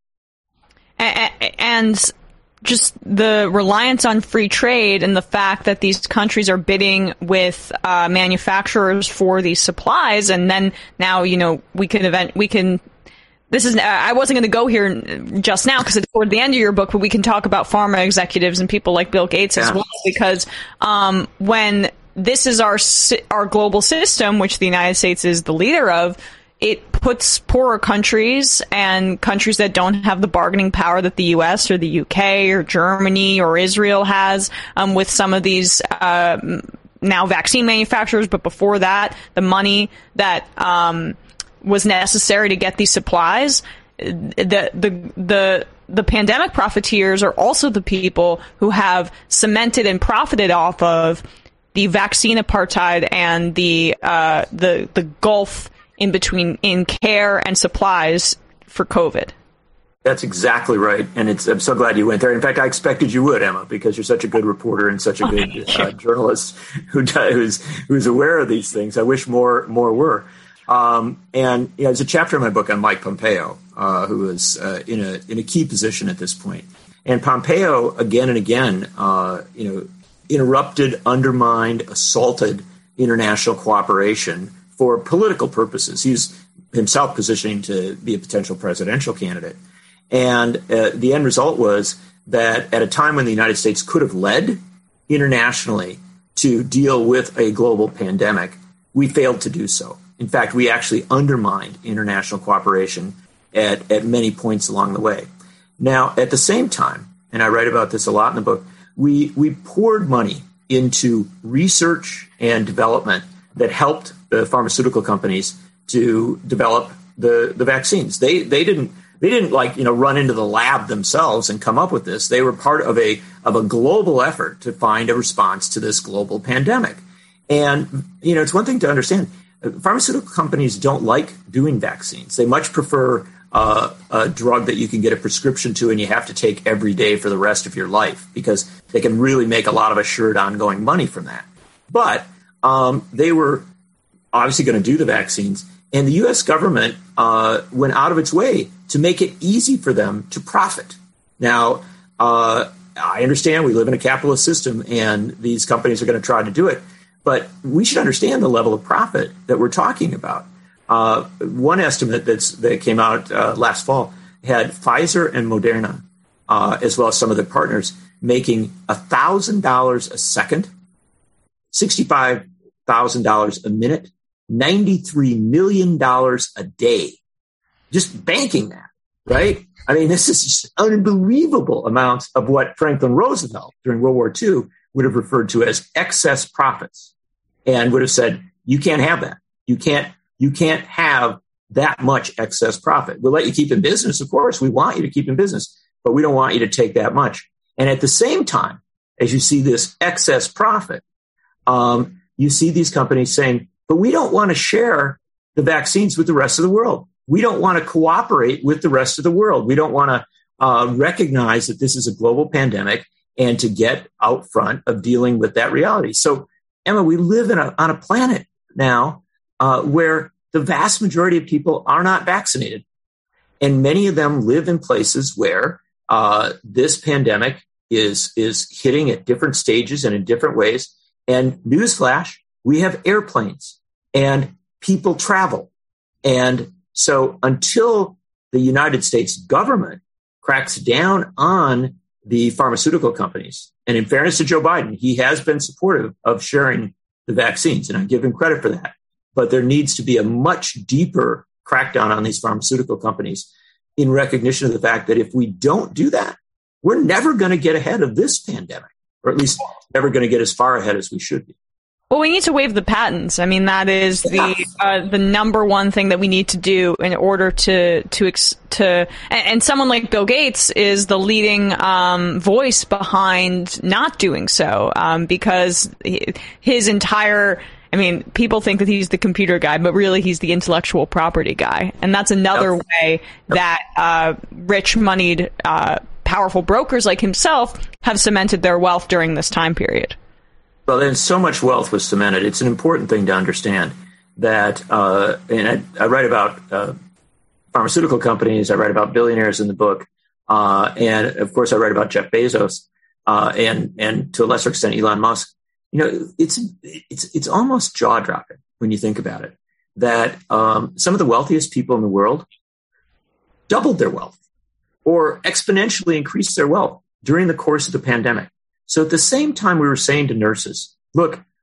C: And just the reliance on free trade and the fact that these countries are bidding with uh, manufacturers for these supplies, and then now, you know, we can event we can. This is I wasn't going to go here just now because it's toward the end of your book, but we can talk about pharma executives and people like Bill Gates yeah. as well, because um, when this is our our global system, which the United States is the leader of. It puts poorer countries and countries that don't have the bargaining power that the U S or the U K or Germany or Israel has um, with some of these uh, now vaccine manufacturers. But before that, the money that um, was necessary to get these supplies, the the the the pandemic profiteers are also the people who have cemented and profited off of the vaccine apartheid and the uh, the the gulf in between in care and supplies for COVID.
G: That's exactly right. And it's, I'm so glad you went there. In fact, I expected you would, Emma, because you're such a good reporter and such a good uh, journalist who does, who's, who's aware of these things. I wish more, more were. Um, and you know, there's a chapter in my book on Mike Pompeo, uh, who is uh, in a, in a key position at this point. And Pompeo, again and again, uh, you know, interrupted, undermined, assaulted international cooperation for political purposes. He's himself positioning to be a potential presidential candidate. And uh, the end result was that at a time when the United States could have led internationally to deal with a global pandemic, we failed to do so. In fact, we actually undermined international cooperation at, at many points along the way. Now, at the same time, and I write about this a lot in the book, we, we poured money into research and development that helped the pharmaceutical companies to develop the, the vaccines. They they didn't they didn't like you know run into the lab themselves and come up with this. They were part of a of a global effort to find a response to this global pandemic. And you know it's one thing to understand. Pharmaceutical companies don't like doing vaccines. They much prefer uh, a drug that you can get a prescription to and you have to take every day for the rest of your life because they can really make a lot of assured ongoing money from that. But um, they were obviously going to do the vaccines, and the U S government uh, went out of its way to make it easy for them to profit. Now, uh, I understand we live in a capitalist system, and these companies are going to try to do it, but we should understand the level of profit that we're talking about. Uh, one estimate that's, that came out uh, last fall had Pfizer and Moderna, uh, as well as some of their partners, making one thousand dollars a second, sixty-five thousand dollars a minute, ninety-three million dollars a day, just banking that, right? I mean, this is just unbelievable amounts of what Franklin Roosevelt during World War Two would have referred to as excess profits and would have said, you can't have that. You can't, you can't have that much excess profit. We'll let you keep in business. Of course, we want you to keep in business, but we don't want you to take that much. And at the same time, as you see this excess profit, um, you see these companies saying, but we don't want to share the vaccines with the rest of the world. We don't want to cooperate with the rest of the world. We don't want to uh, recognize that this is a global pandemic and to get out front of dealing with that reality. So, Emma, we live in a, on a planet now uh, where the vast majority of people are not vaccinated. And many of them live in places where uh, this pandemic is, is hitting at different stages and in different ways. And newsflash, we have airplanes and people travel. And so until the United States government cracks down on the pharmaceutical companies, and in fairness to Joe Biden, he has been supportive of sharing the vaccines, and I give him credit for that. But there needs to be a much deeper crackdown on these pharmaceutical companies in recognition of the fact that if we don't do that, we're never going to get ahead of this pandemic, or at least never going to get as far ahead as we should be.
C: Well, we need to waive the patents. I mean, that is the uh, the number one thing that we need to do in order to to ex- to. And, and someone like Bill Gates is the leading um, voice behind not doing so, um, because his entire. I mean, people think that he's the computer guy, but really he's the intellectual property guy, and that's another yep. way yep. that uh, rich, moneyed, uh, powerful brokers like himself have cemented their wealth during this time period.
G: Well, then so much wealth was cemented. It's an important thing to understand that, uh, and I, I write about uh, pharmaceutical companies, I write about billionaires in the book, uh, and of course I write about Jeff Bezos uh, and and to a lesser extent Elon Musk. You know, it's it's it's almost jaw-dropping when you think about it that um, some of the wealthiest people in the world doubled their wealth or exponentially increased their wealth during the course of the pandemic. So at the same time, we were saying to nurses, look,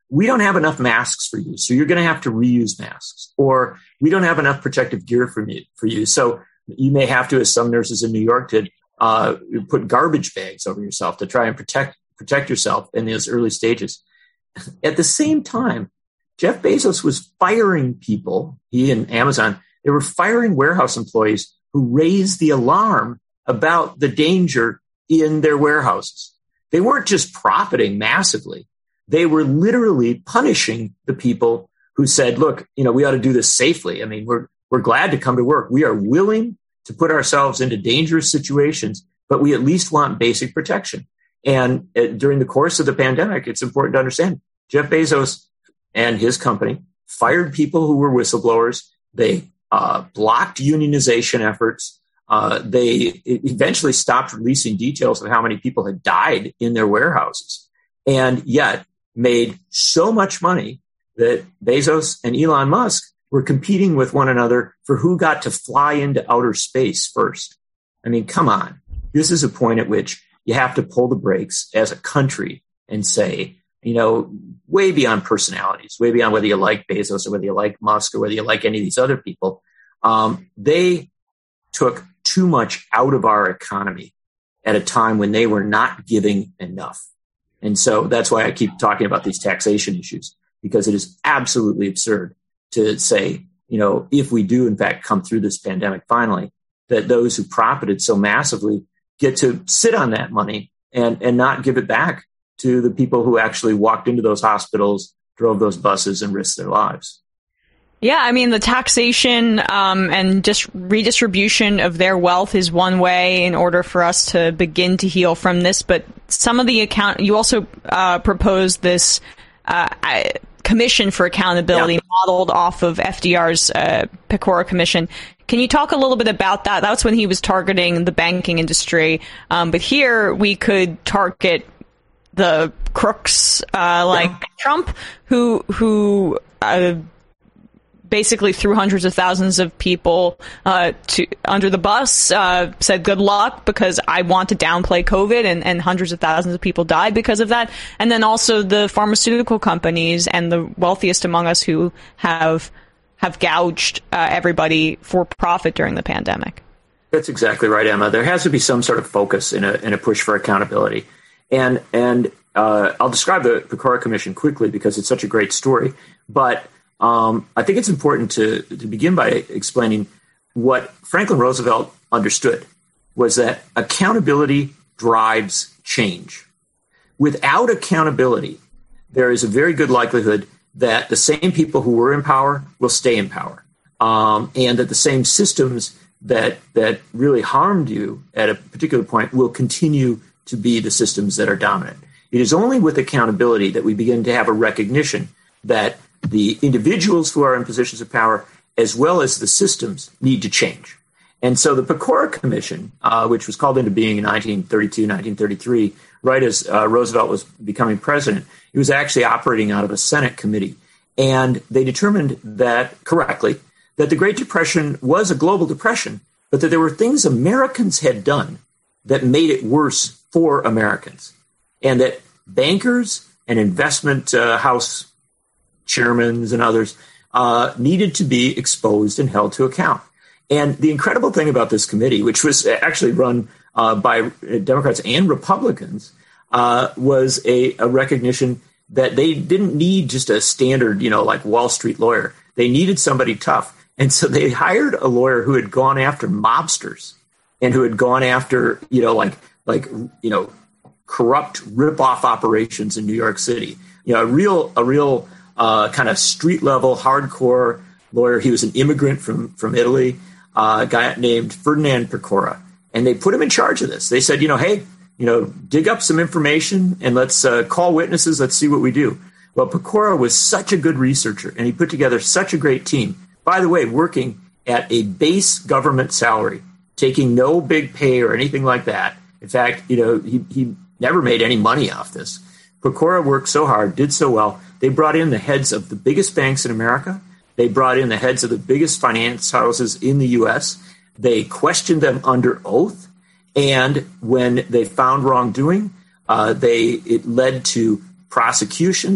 G: we don't have enough masks for you, so you're going to have to reuse masks. Or we don't have enough protective gear for you, for you. So you may have to, as some nurses in New York did, uh, put garbage bags over yourself to try and protect protect yourself in those early stages. At the same time, Jeff Bezos was firing people, he and Amazon, they were firing warehouse employees who raised the alarm about the danger in their warehouses. They weren't just profiting massively. They were literally punishing the people who said, look, you know, we ought to do this safely. I mean, we're, we're glad to come to work. We are willing to put ourselves into dangerous situations, but we at least want basic protection. And uh, during the course of the pandemic, it's important to understand Jeff Bezos and his company fired people who were whistleblowers. They uh, blocked unionization efforts. Uh, they eventually stopped releasing details of how many people had died in their warehouses, and yet made so much money that Bezos and Elon Musk were competing with one another for who got to fly into outer space first. I mean, come on. This is a point at which you have to pull the brakes as a country and say, you know, way beyond personalities, way beyond whether you like Bezos or whether you like Musk or whether you like any of these other people, um, they took too much out of our economy at a time when they were not giving enough. And so that's why I keep talking about these taxation issues, because it is absolutely absurd to say, you know, if we do in fact come through this pandemic finally, that those who profited so massively get to sit on that money and, and not give it back to the people who actually walked into those hospitals, drove those buses, and risked their lives.
C: Yeah, I mean, the taxation um, and just redistribution of their wealth is one way in order for us to begin to heal from this. But some of the account, you also uh, proposed this uh, commission for accountability, yeah, modeled off of F D R's uh, Pecora Commission. Can you talk a little bit about that? That's when he was targeting the banking industry. Um, but here we could target the crooks uh, like yeah. Trump, who who. Uh, basically threw hundreds of thousands of people uh, to under the bus, uh, said good luck because I want to downplay COVID, and, and hundreds of thousands of people died because of that. And then also the pharmaceutical companies and the wealthiest among us who have have gouged uh, everybody for profit during the pandemic.
G: That's exactly right, Emma. There has to be some sort of focus in a in a push for accountability. And and uh, I'll describe the Pecora Commission quickly because it's such a great story. But Um, I think it's important to, to begin by explaining what Franklin Roosevelt understood was that accountability drives change. Without accountability, there is a very good likelihood that the same people who were in power will stay in power, um, and that the same systems that that really harmed you at a particular point will continue to be the systems that are dominant. It is only with accountability that we begin to have a recognition that the individuals who are in positions of power, as well as the systems, need to change. And so the Pecora Commission, uh, which was called into being in nineteen thirty-two, nineteen thirty-three, right as uh, Roosevelt was becoming president, it was actually operating out of a Senate committee. And they determined that, correctly, that the Great Depression was a global depression, but that there were things Americans had done that made it worse for Americans. And that bankers and investment uh, house chairmen and others uh, needed to be exposed and held to account. And the incredible thing about this committee, which was actually run uh, by Democrats and Republicans, uh, was a, a recognition that they didn't need just a standard, you know, like Wall Street lawyer. They needed somebody tough. And so they hired a lawyer who had gone after mobsters and who had gone after, you know, like, like, you know, corrupt rip-off operations in New York City. You know, a real, a real, Uh, kind of street level, hardcore lawyer. He was an immigrant from, from Italy, uh, a guy named Ferdinand Pecora. And they put him in charge of this. They said, you know, hey, you know, dig up some information and let's uh, call witnesses. Let's see what we do. Well, Pecora was such a good researcher and he put together such a great team. By the way, working at a base government salary, taking no big pay or anything like that. In fact, you know, he, he never made any money off this. Pecora worked so hard, did so well. They brought in the heads of the biggest banks in America. They brought in the heads of the biggest finance houses in the U S. They questioned them under oath. And when they found wrongdoing, uh, they it led to prosecutions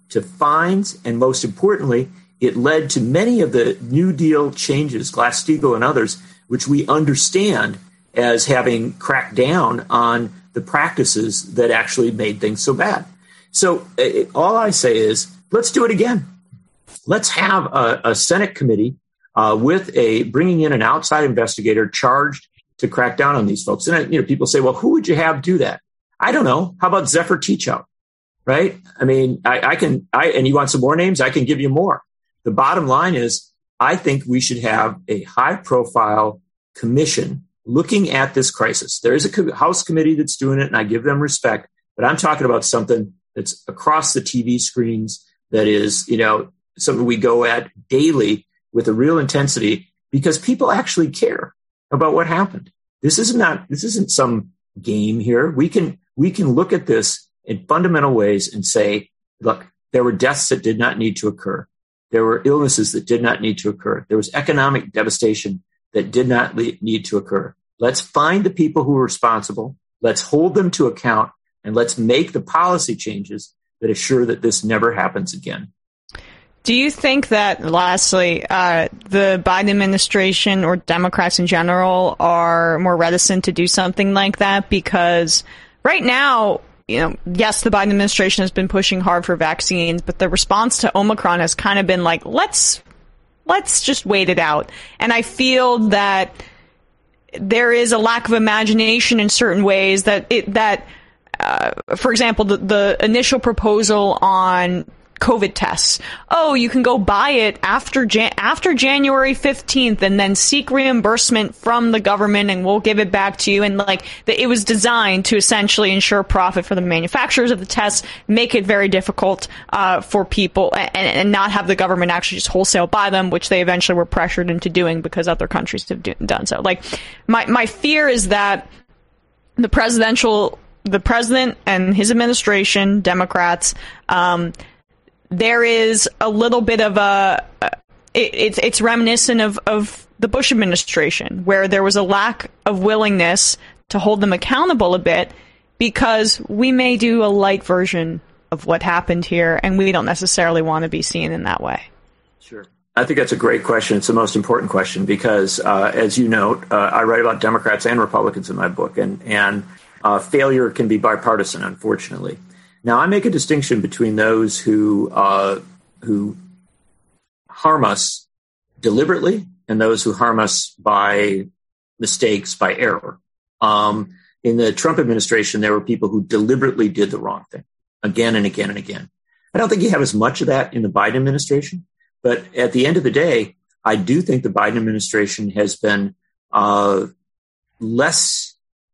G: to fines, and most importantly, it led to many of the New Deal changes, Glass-Steagall and others, which we understand as having cracked down on the practices that actually made things so bad. So it, all I say is, let's do it again. Let's have a, a Senate committee uh, with a bringing in an outside investigator charged to crack down on these folks. And you know, people say, well, who would you have do that? I don't know. How about Zephyr Teachout? Right? I mean, I, I can. I and you want some more names? I can give you more. The bottom line is, I think we should have a high-profile commission looking at this crisis. There is a House committee that's doing it, and I give them respect. But I'm talking about something that's across the T V screens, that is, you know, something we go at daily with a real intensity, because people actually care about what happened. This is not. This isn't some game here. We can we can look at this in fundamental ways and say, look, there were deaths that did not need to occur. There were illnesses that did not need to occur. There was economic devastation that did not le- need to occur. Let's find the people who are responsible. Let's hold them to account, and let's make the policy changes that assure that this never happens again.
C: Do you think that, lastly, uh, the Biden administration or Democrats in general are more reticent to do something like that? Because right now, you know, yes, the Biden administration has been pushing hard for vaccines, but the response to Omicron has kind of been like, let's let's just wait it out. And I feel that there is a lack of imagination in certain ways that it that, uh, for example, the, the initial proposal on COVID tests. Oh, you can go buy it after Jan- after January fifteenth and then seek reimbursement from the government and we'll give it back to you. And like the, it was designed to essentially ensure profit for the manufacturers of the tests, make it very difficult uh, for people and, and not have the government actually just wholesale buy them, which they eventually were pressured into doing because other countries have do- done so. Like my, my fear is that the presidential, the president and his administration, Democrats, um, there is a little bit of a, it, it's it's reminiscent of, of the Bush administration, where there was a lack of willingness to hold them accountable a bit, because we may do a light version of what happened here, and we don't necessarily want to be seen in that way.
G: Sure. I think that's a great question. It's the most important question because, uh, as you note, uh, I write about Democrats and Republicans in my book, and, and uh, failure can be bipartisan, unfortunately. Now, I make a distinction between those who uh, who harm us deliberately and those who harm us by mistakes, by error. Um, in the Trump administration, there were people who deliberately did the wrong thing again and again and again. I don't think you have as much of that in the Biden administration. But at the end of the day, I do think the Biden administration has been uh, less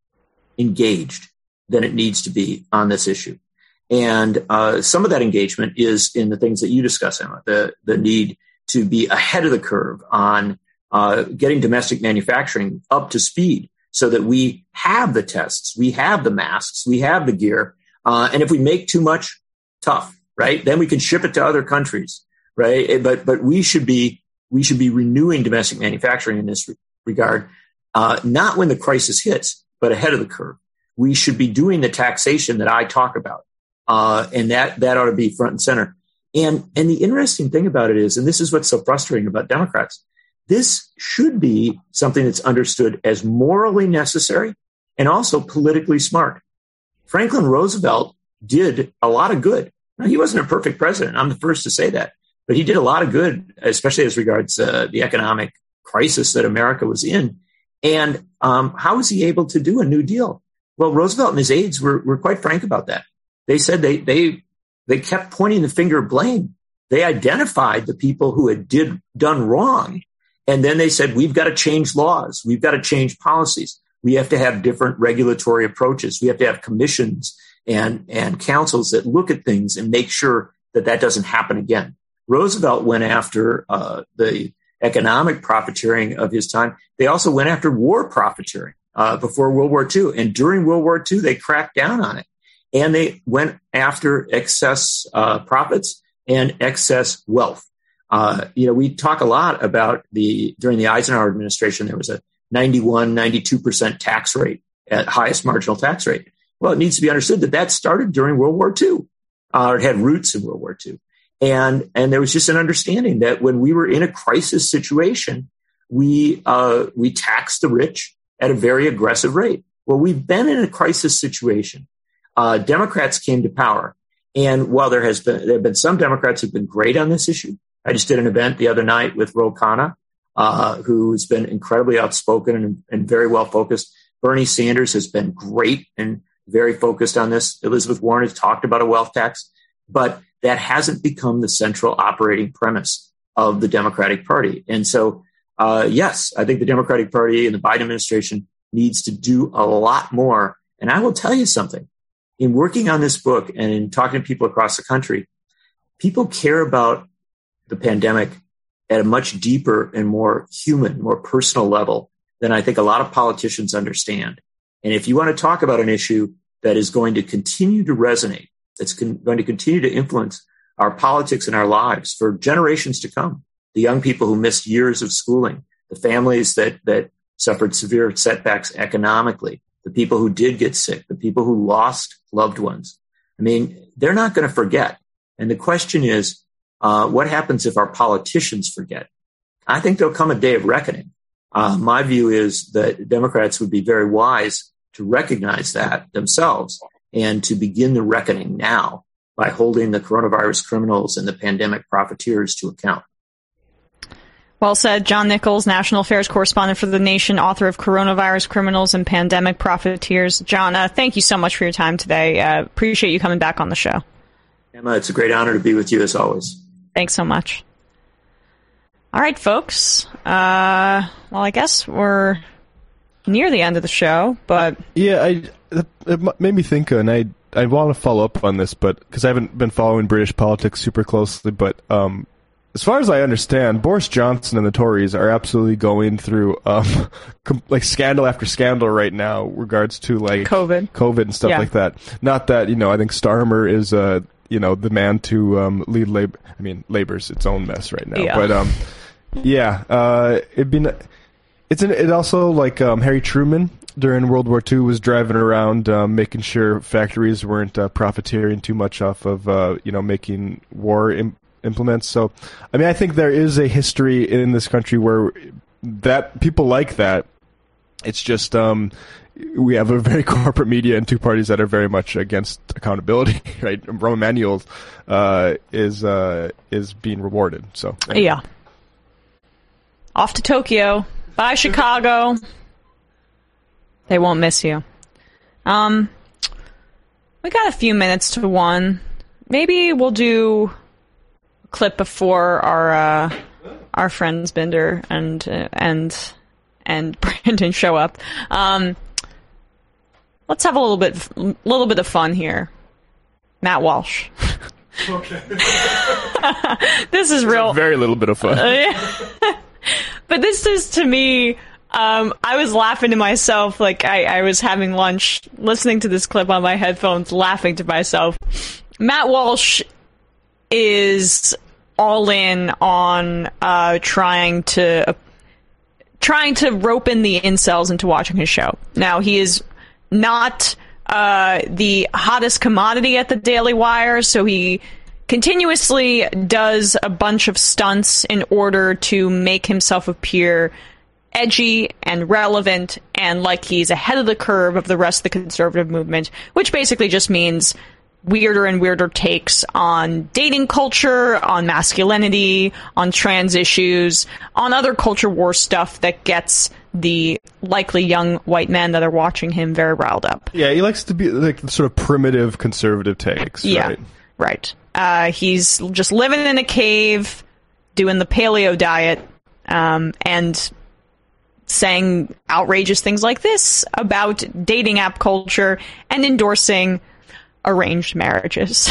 G: engaged than it needs to be on this issue. And uh, some of that engagement is in the things that you discuss, Emma, the, the need to be ahead of the curve on uh, getting domestic manufacturing up to speed so that we have the tests, we have the masks, we have the gear. Uh, and if we make too much, tough, right? Then we can ship it to other countries, right? But but we should be we should be renewing domestic manufacturing in this re- regard, uh, not when the crisis hits, but ahead of the curve. We should be doing the taxation that I talk about. Uh, and that, that ought to be front and center. And, and the interesting thing about it is, and this is what's so frustrating about Democrats, this should be something that's understood as morally necessary and also politically smart. Franklin Roosevelt did a lot of good. Now, he wasn't a perfect president. I'm the first to say that, but he did a lot of good, especially as regards uh, the economic crisis that America was in. And um, how was he able to do a New Deal? Well, Roosevelt and his aides were, were quite frank about that. They said they they they kept pointing the finger of blame. They identified the people who had did done wrong, and then they said, we've got to change laws, we've got to change policies, we have to have different regulatory approaches, we have to have commissions and and councils that look at things and make sure that that doesn't happen again. Roosevelt went after uh, the economic profiteering of his time. They also went after war profiteering uh, before World War Two, and during World War Two, they cracked down on it. And they went after excess uh, profits and excess wealth. Uh, you know, we talk a lot about the, during the Eisenhower administration, there was a ninety-one, ninety-two percent tax rate at highest marginal tax rate. Well, it needs to be understood that that started during World War Two. Uh, it had roots in World War Two. And, and there was just an understanding that when we were in a crisis situation, we, uh, we taxed the rich at a very aggressive rate. Well, we've been in a crisis situation. Uh, Democrats came to power. And while there has been, there have been some Democrats who've been great on this issue. I just did an event the other night with Ro Khanna, uh, who's been incredibly outspoken and, and very well focused. Bernie Sanders has been great and very focused on this. Elizabeth Warren has talked about a wealth tax, but that hasn't become the central operating premise of the Democratic Party. And so, uh, yes, I think the Democratic Party and the Biden administration needs to do a lot more. And I will tell you something. In working on this book and in talking to people across the country, people care about the pandemic at a much deeper and more human, more personal level than I think a lot of politicians understand. And if you want to talk about an issue that is going to continue to resonate, that's con- going to continue to influence our politics and our lives for generations to come, the young people who missed years of schooling, the families that, that suffered severe setbacks economically, the people who did get sick, the people who lost loved ones. I mean, they're not going to forget. And the question is, uh, what happens if our politicians forget? I think there'll come a day of reckoning. Uh, my view is that Democrats would be very wise to recognize that themselves and to begin the reckoning now by holding the coronavirus criminals and the pandemic profiteers to account.
C: Well said. John Nichols, National Affairs Correspondent for The Nation, author of Coronavirus Criminals and Pandemic Profiteers. John, uh, thank you so much for your time today. Uh, appreciate you coming back on the show.
G: Emma, it's a great honor to be with you as always.
C: Thanks so much. All right, folks. Uh, well, I guess we're near the end of the show, but...
D: Yeah, I, it made me think, and I, I want to follow up on this, but because I haven't been following British politics super closely, but... um. As far as I understand, Boris Johnson and the Tories are absolutely going through um, com- like scandal after scandal right now, regards to like
C: COVID,
D: COVID and stuff
C: yeah.
D: like that. Not that you know, I think Starmer is uh, you know the man to um, lead Labor. I mean, Labor's its own mess right now.
C: Yeah.
D: But um, yeah, uh, it'd been it's an, it also like um, Harry Truman during World War Two was driving around um, making sure factories weren't uh, profiteering too much off of uh, you know making war. Imp- implements. So, I mean, I think there is a history in this country where that people like that. It's just um, we have a very corporate media and two parties that are very much against accountability. Right? Rahm Emanuel uh, is uh, is being rewarded. So anyway.
C: Yeah. Off to Tokyo. Bye, Chicago. They won't miss you. Um, we got a few minutes to one. Maybe we'll do clip before our uh, our friends Binder and uh, and and Brandon show up. Um, let's have a little bit little bit of fun here. Matt Walsh.
D: Okay.
C: This is real.
D: Very little bit of fun.
C: Uh, but this is to me. Um, I was laughing to myself, like I, I was having lunch, listening to this clip on my headphones, laughing to myself. Matt Walsh is all in on uh, trying to uh, trying to rope in the incels into watching his show. Now, he is not uh, the hottest commodity at the Daily Wire, so he continuously does a bunch of stunts in order to make himself appear edgy and relevant and like he's ahead of the curve of the rest of the conservative movement, which basically just means weirder and weirder takes on dating culture, on masculinity, on trans issues, on other culture war stuff that gets the likely young white men that are watching him very riled up.
D: Yeah, he likes to be like sort of primitive conservative takes.
C: Yeah,
D: right.
C: right. Uh, he's just living in a cave, doing the paleo diet, um, and saying outrageous things like this about dating app culture and endorsing arranged marriages.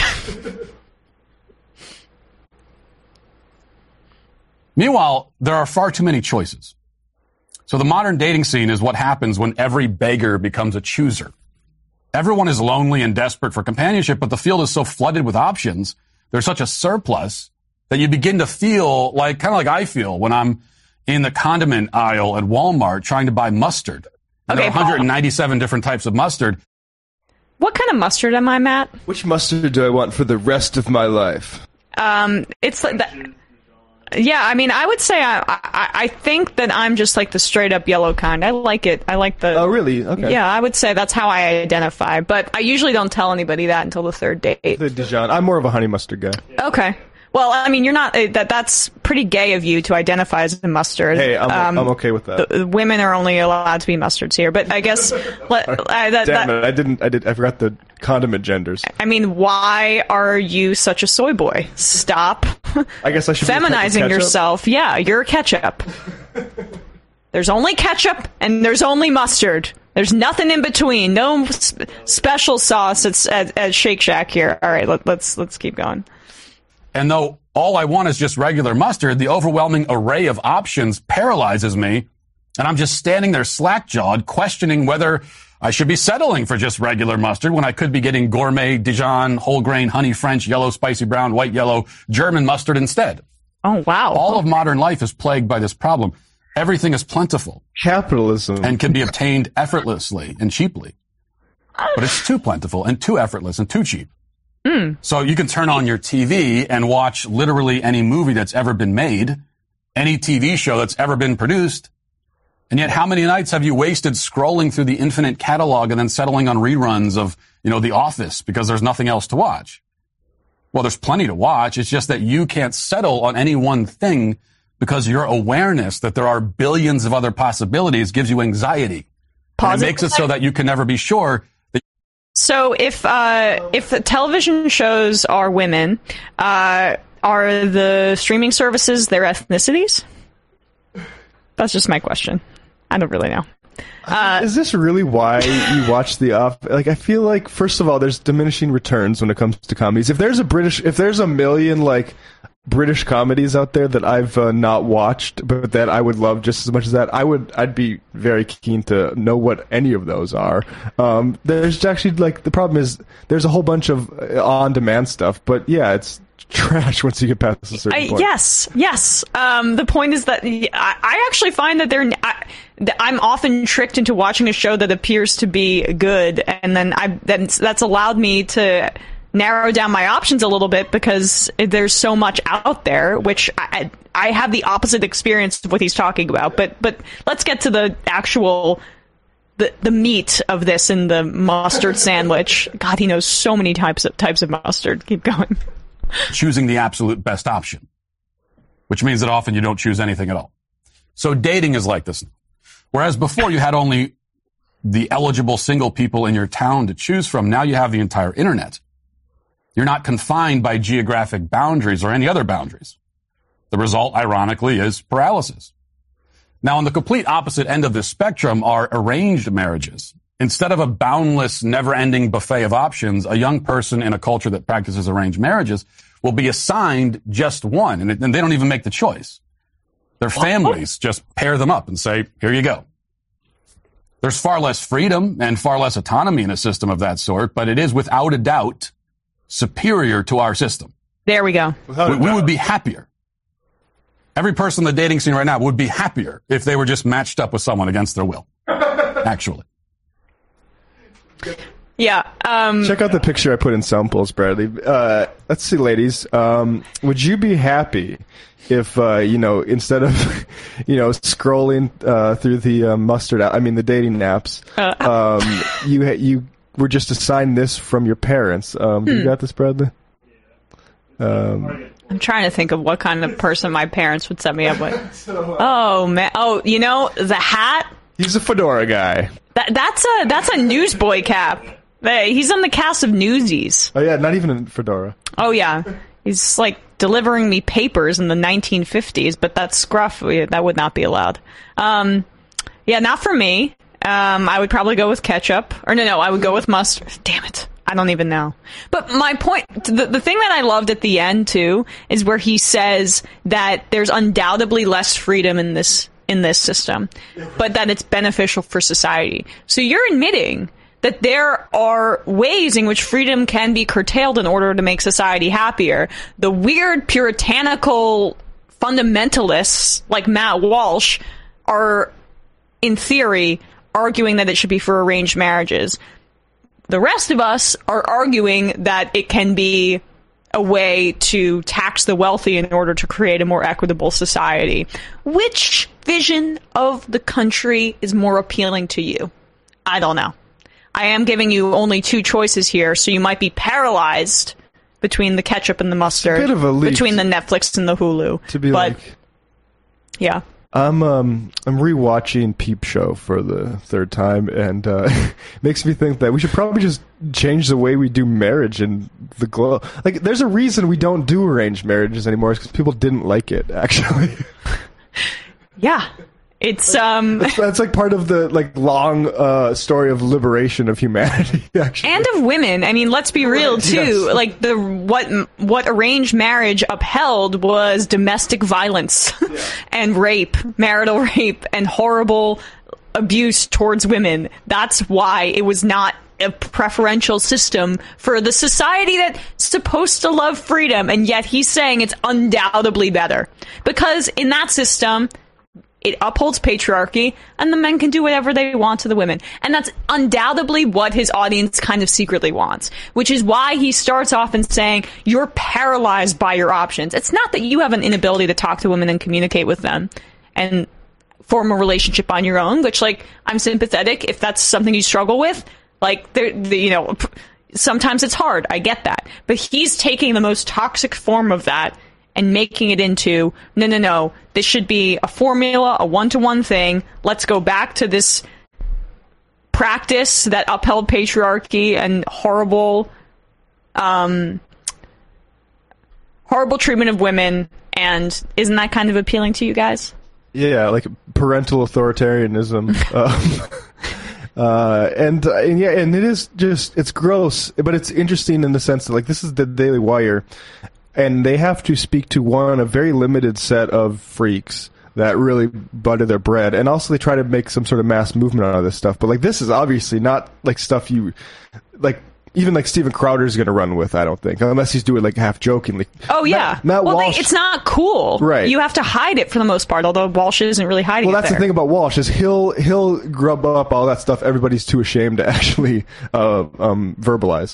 H: Meanwhile, there are far too many choices. So the modern dating scene is what happens when every beggar becomes a chooser. Everyone is lonely and desperate for companionship, but the field is so flooded with options, there's such a surplus that you begin to feel like, kind of like I feel when I'm in the condiment aisle at Walmart trying to buy mustard. And
C: Okay,
H: there are one hundred ninety-seven Paul. Different types of mustard.
C: What kind of mustard am I, Matt?
D: Which mustard do I want for the rest of my life?
C: Um, it's like that. Yeah, I mean, I would say I, I I think that I'm just like the straight up yellow kind. I like it. I like the.
D: Oh, really? Okay.
C: Yeah, I would say that's how I identify. But I usually don't tell anybody that until the third date.
D: The Dijon. I'm more of a honey mustard guy.
C: Okay. Well, I mean, you're not. Uh, that that's pretty gay of you to identify as a mustard.
D: Hey, I'm
C: um,
D: I'm okay with that.
C: The, women are only allowed to be mustards here, but I guess. let, uh, that,
D: Damn
C: that,
D: it! I didn't. I did. I forgot the condiment genders.
C: I mean, why are you such a soy boy? Stop.
D: I guess I should
C: feminizing
D: be
C: yourself. Yeah, you're ketchup. There's only ketchup and there's only mustard. There's nothing in between. No sp- special sauce at, at, at Shake Shack here. All right, let, let's let's keep going.
H: And though all I want is just regular mustard, the overwhelming array of options paralyzes me, and I'm just standing there slack-jawed, questioning whether I should be settling for just regular mustard when I could be getting gourmet, Dijon, whole grain, honey French, yellow, spicy brown, white yellow, German mustard instead.
C: Oh, wow.
H: All of modern life is plagued by this problem. Everything is plentiful.
D: Capitalism.
H: And can be obtained effortlessly and cheaply. But it's too plentiful and too effortless and too cheap.
C: Mm.
H: So you can turn on your T V and watch literally any movie that's ever been made, any T V show that's ever been produced. And yet how many nights have you wasted scrolling through the infinite catalog and then settling on reruns of, you know, The Office because there's nothing else to watch? Well, there's plenty to watch. It's just that you can't settle on any one thing because your awareness that there are billions of other possibilities gives you anxiety. And it makes it so that you can never be sure.
C: So if uh, if the television shows are women, uh, are the streaming services their ethnicities? That's just my question. I don't really know. Uh,
D: Is this really why you watch the off? Like, I feel like, first of all, there's diminishing returns when it comes to comedies. If there's a British, if there's a million like British comedies out there that I've uh, not watched, but that I would love just as much as that, I would, I'd be very keen to know what any of those are. Um, there's actually, like, the problem is there's a whole bunch of on-demand stuff, but yeah, it's trash once you get past a certain
C: I,
D: point.
C: yes, yes. Um, the point is that I, I actually find that they're, I, that I'm often tricked into watching a show that appears to be good, and then I that's, that's allowed me to narrow down my options a little bit because there's so much out there, which I, I have the opposite experience of what he's talking about. But but let's get to the actual the the meat of this in the mustard sandwich. God, he knows so many types of types of mustard. Keep going.
H: Choosing the absolute best option, which means that often you don't choose anything at all. So dating is like this. Whereas before you had only the eligible single people in your town to choose from, now you have the entire internet. You're not confined by geographic boundaries or any other boundaries. The result, ironically, is paralysis. Now, on the complete opposite end of this spectrum are arranged marriages. Instead of a boundless, never-ending buffet of options, a young person in a culture that practices arranged marriages will be assigned just one, and, it, and they don't even make the choice. Their families just pair them up and say, here you go. There's far less freedom and far less autonomy in a system of that sort, but it is without a doubt superior to our system.
C: There we go.
H: We, we would be happier. Every person in the dating scene right now would be happier if they were just matched up with someone against their will. Actually.
C: Yeah. Um,
D: Check out the picture I put in Soundpulse, Bradley. Uh, let's see, ladies. Um, would you be happy if, uh, you know, instead of, you know, scrolling uh, through the uh, mustard, I mean, the dating apps, uh, um, you you were just assigned this from your parents? Um, hmm. You got this, Bradley? Um,
C: I'm trying to think of what kind of person my parents would set me up with. Oh man! Oh, you know the hat.
D: He's a fedora guy.
C: That that's a that's a newsboy cap. He's on the cast of Newsies.
D: Oh yeah, not even a fedora.
C: Oh yeah, he's like delivering me papers in the nineteen fifties, but that scruff that would not be allowed. Um, yeah, not for me. Um, I would probably go with ketchup, or no, no, I would go with mustard. Damn it. I don't even know. But my point, the, the thing that I loved at the end, too, is where he says that there's undoubtedly less freedom in this in this system, but that it's beneficial for society. So you're admitting that there are ways in which freedom can be curtailed in order to make society happier. The weird puritanical fundamentalists like Matt Walsh are, in theory, arguing that it should be for arranged marriages. the rest of us are arguing that it can be a way to tax the wealthy in order to create a more equitable society. Which vision of the country is more appealing to you? I don't know. I am giving you only two choices here, so you might be paralyzed between the ketchup and the mustard,
D: bit of a leap.
C: between the Netflix and the Hulu.
D: To be
C: but,
D: like,
C: yeah.
D: I'm um I'm rewatching Peep Show for the third time, and uh, it makes me think that we should probably just change the way we do marriage in the globe. Like, there's a reason we don't do arranged marriages anymore, because people didn't like it, actually.
C: Yeah. It's um
D: that's, that's like part of the like long uh story of liberation of humanity, actually.
C: And of women. I mean, let's be real too. Yes. Like the what what arranged marriage upheld was domestic violence yeah. and rape, marital rape, and horrible abuse towards women. That's why it was not a preferential system for the society that's supposed to love freedom, and yet he's saying it's undoubtedly better. Because in that system, it upholds patriarchy, and the men can do whatever they want to the women. And that's undoubtedly what his audience kind of secretly wants, which is why he starts off in saying, you're paralyzed by your options. It's not that you have an inability to talk to women and communicate with them and form a relationship on your own, which, like, I'm sympathetic if that's something you struggle with. Like, there, the, you know, sometimes it's hard. I get that. But he's taking the most toxic form of that and making it into, no, no, no, this should be a formula, a one-to-one thing. Let's go back to this practice that upheld patriarchy and horrible, um, horrible treatment of women. And isn't that kind of appealing to you guys?
D: Yeah, like parental authoritarianism. um, uh, and, uh, and yeah, and it is just, it's gross, but it's interesting in the sense that, like, this is the Daily Wire, and they have to speak to one, a very limited set of freaks that really butter their bread. And also they try to make some sort of mass movement out of this stuff. But, like, this is obviously not, like, stuff you, like, even, like, Steven Crowder's going to run with, I don't think. Unless he's doing, like, half jokingly.
C: Oh, yeah.
D: Matt, Matt
C: well,
D: Walsh,
C: they, it's not cool.
D: Right.
C: You have to hide it for the most part, although Walsh isn't really hiding it
D: Well, that's
C: there.
D: the thing about Walsh, is he'll, he'll grub up all that stuff everybody's too ashamed to actually uh, um, verbalize.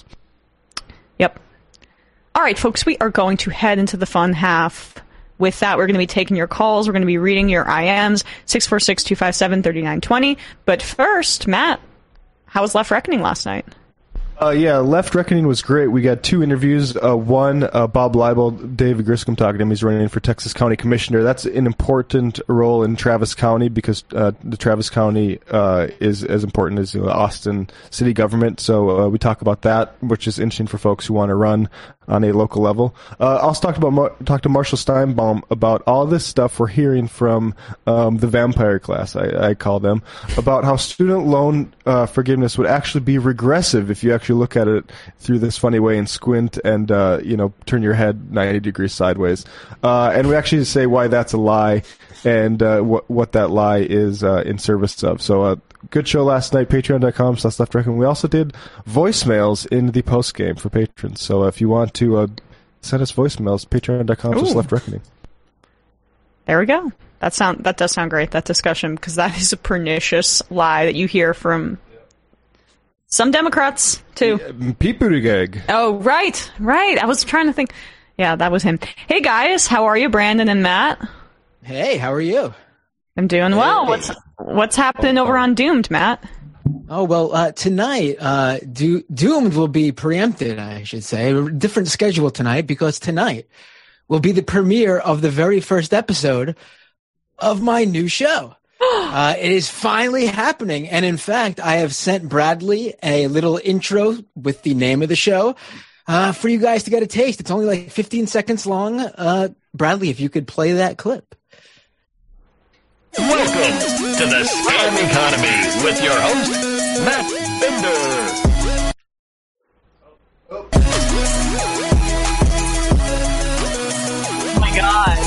C: Yep. All right, folks, we are going to head into the fun half. With that, we're going to be taking your calls. We're going to be reading your I Ms, six four six, two five seven, three nine two zero. But first, Matt, how was Left Reckoning last night?
D: Uh, yeah, Left Reckoning was great. We got two interviews. Uh, one, uh, Bob Leibel, David Griscom talking to him. He's running for Texas County Commissioner. That's an important role in Travis County because uh, the Travis County uh, is as important as the Austin city government. So uh, we talk about that, which is interesting for folks who want to run on a local level. Uh, I also talked about Mar- talked to Marshall Steinbaum about all this stuff we're hearing from um, the vampire class, I, I call them, about how student loan uh, forgiveness would actually be regressive if you actually look at it through this funny way and squint and uh, you know turn your head ninety degrees sideways. Uh, and we actually say why that's a lie and uh, what what that lie is uh, in service of. So uh, good show last night, patreon dot com slash left reckoning. We also did voicemails in the post game for patrons. So uh, if you want to uh, send us voicemails, patreon dot com slash left reckoning.
C: There we go. That sound that does sound great, that discussion, because that is a pernicious lie that you hear from some Democrats too.
D: Pete Buttigieg.
C: Oh, right, right. I was trying to think. Yeah, that was him. Hey guys, how are you, Brandon and Matt?
I: Hey, how are you?
C: I'm doing well. Hey. What's what's happening over on Doomed, Matt?
I: Oh, well, uh, tonight, uh, Do- Doomed will be preempted, I should say. A different schedule tonight, because tonight will be the premiere of the very first episode of my new show. uh, it is finally happening. And in fact, I have sent Bradley a little intro with the name of the show uh, for you guys to get a taste. It's only like fifteen seconds long. Uh, Bradley, if you could play that clip.
B: Welcome to the Scam Economy with your host, Matt Bender.
C: Oh my God.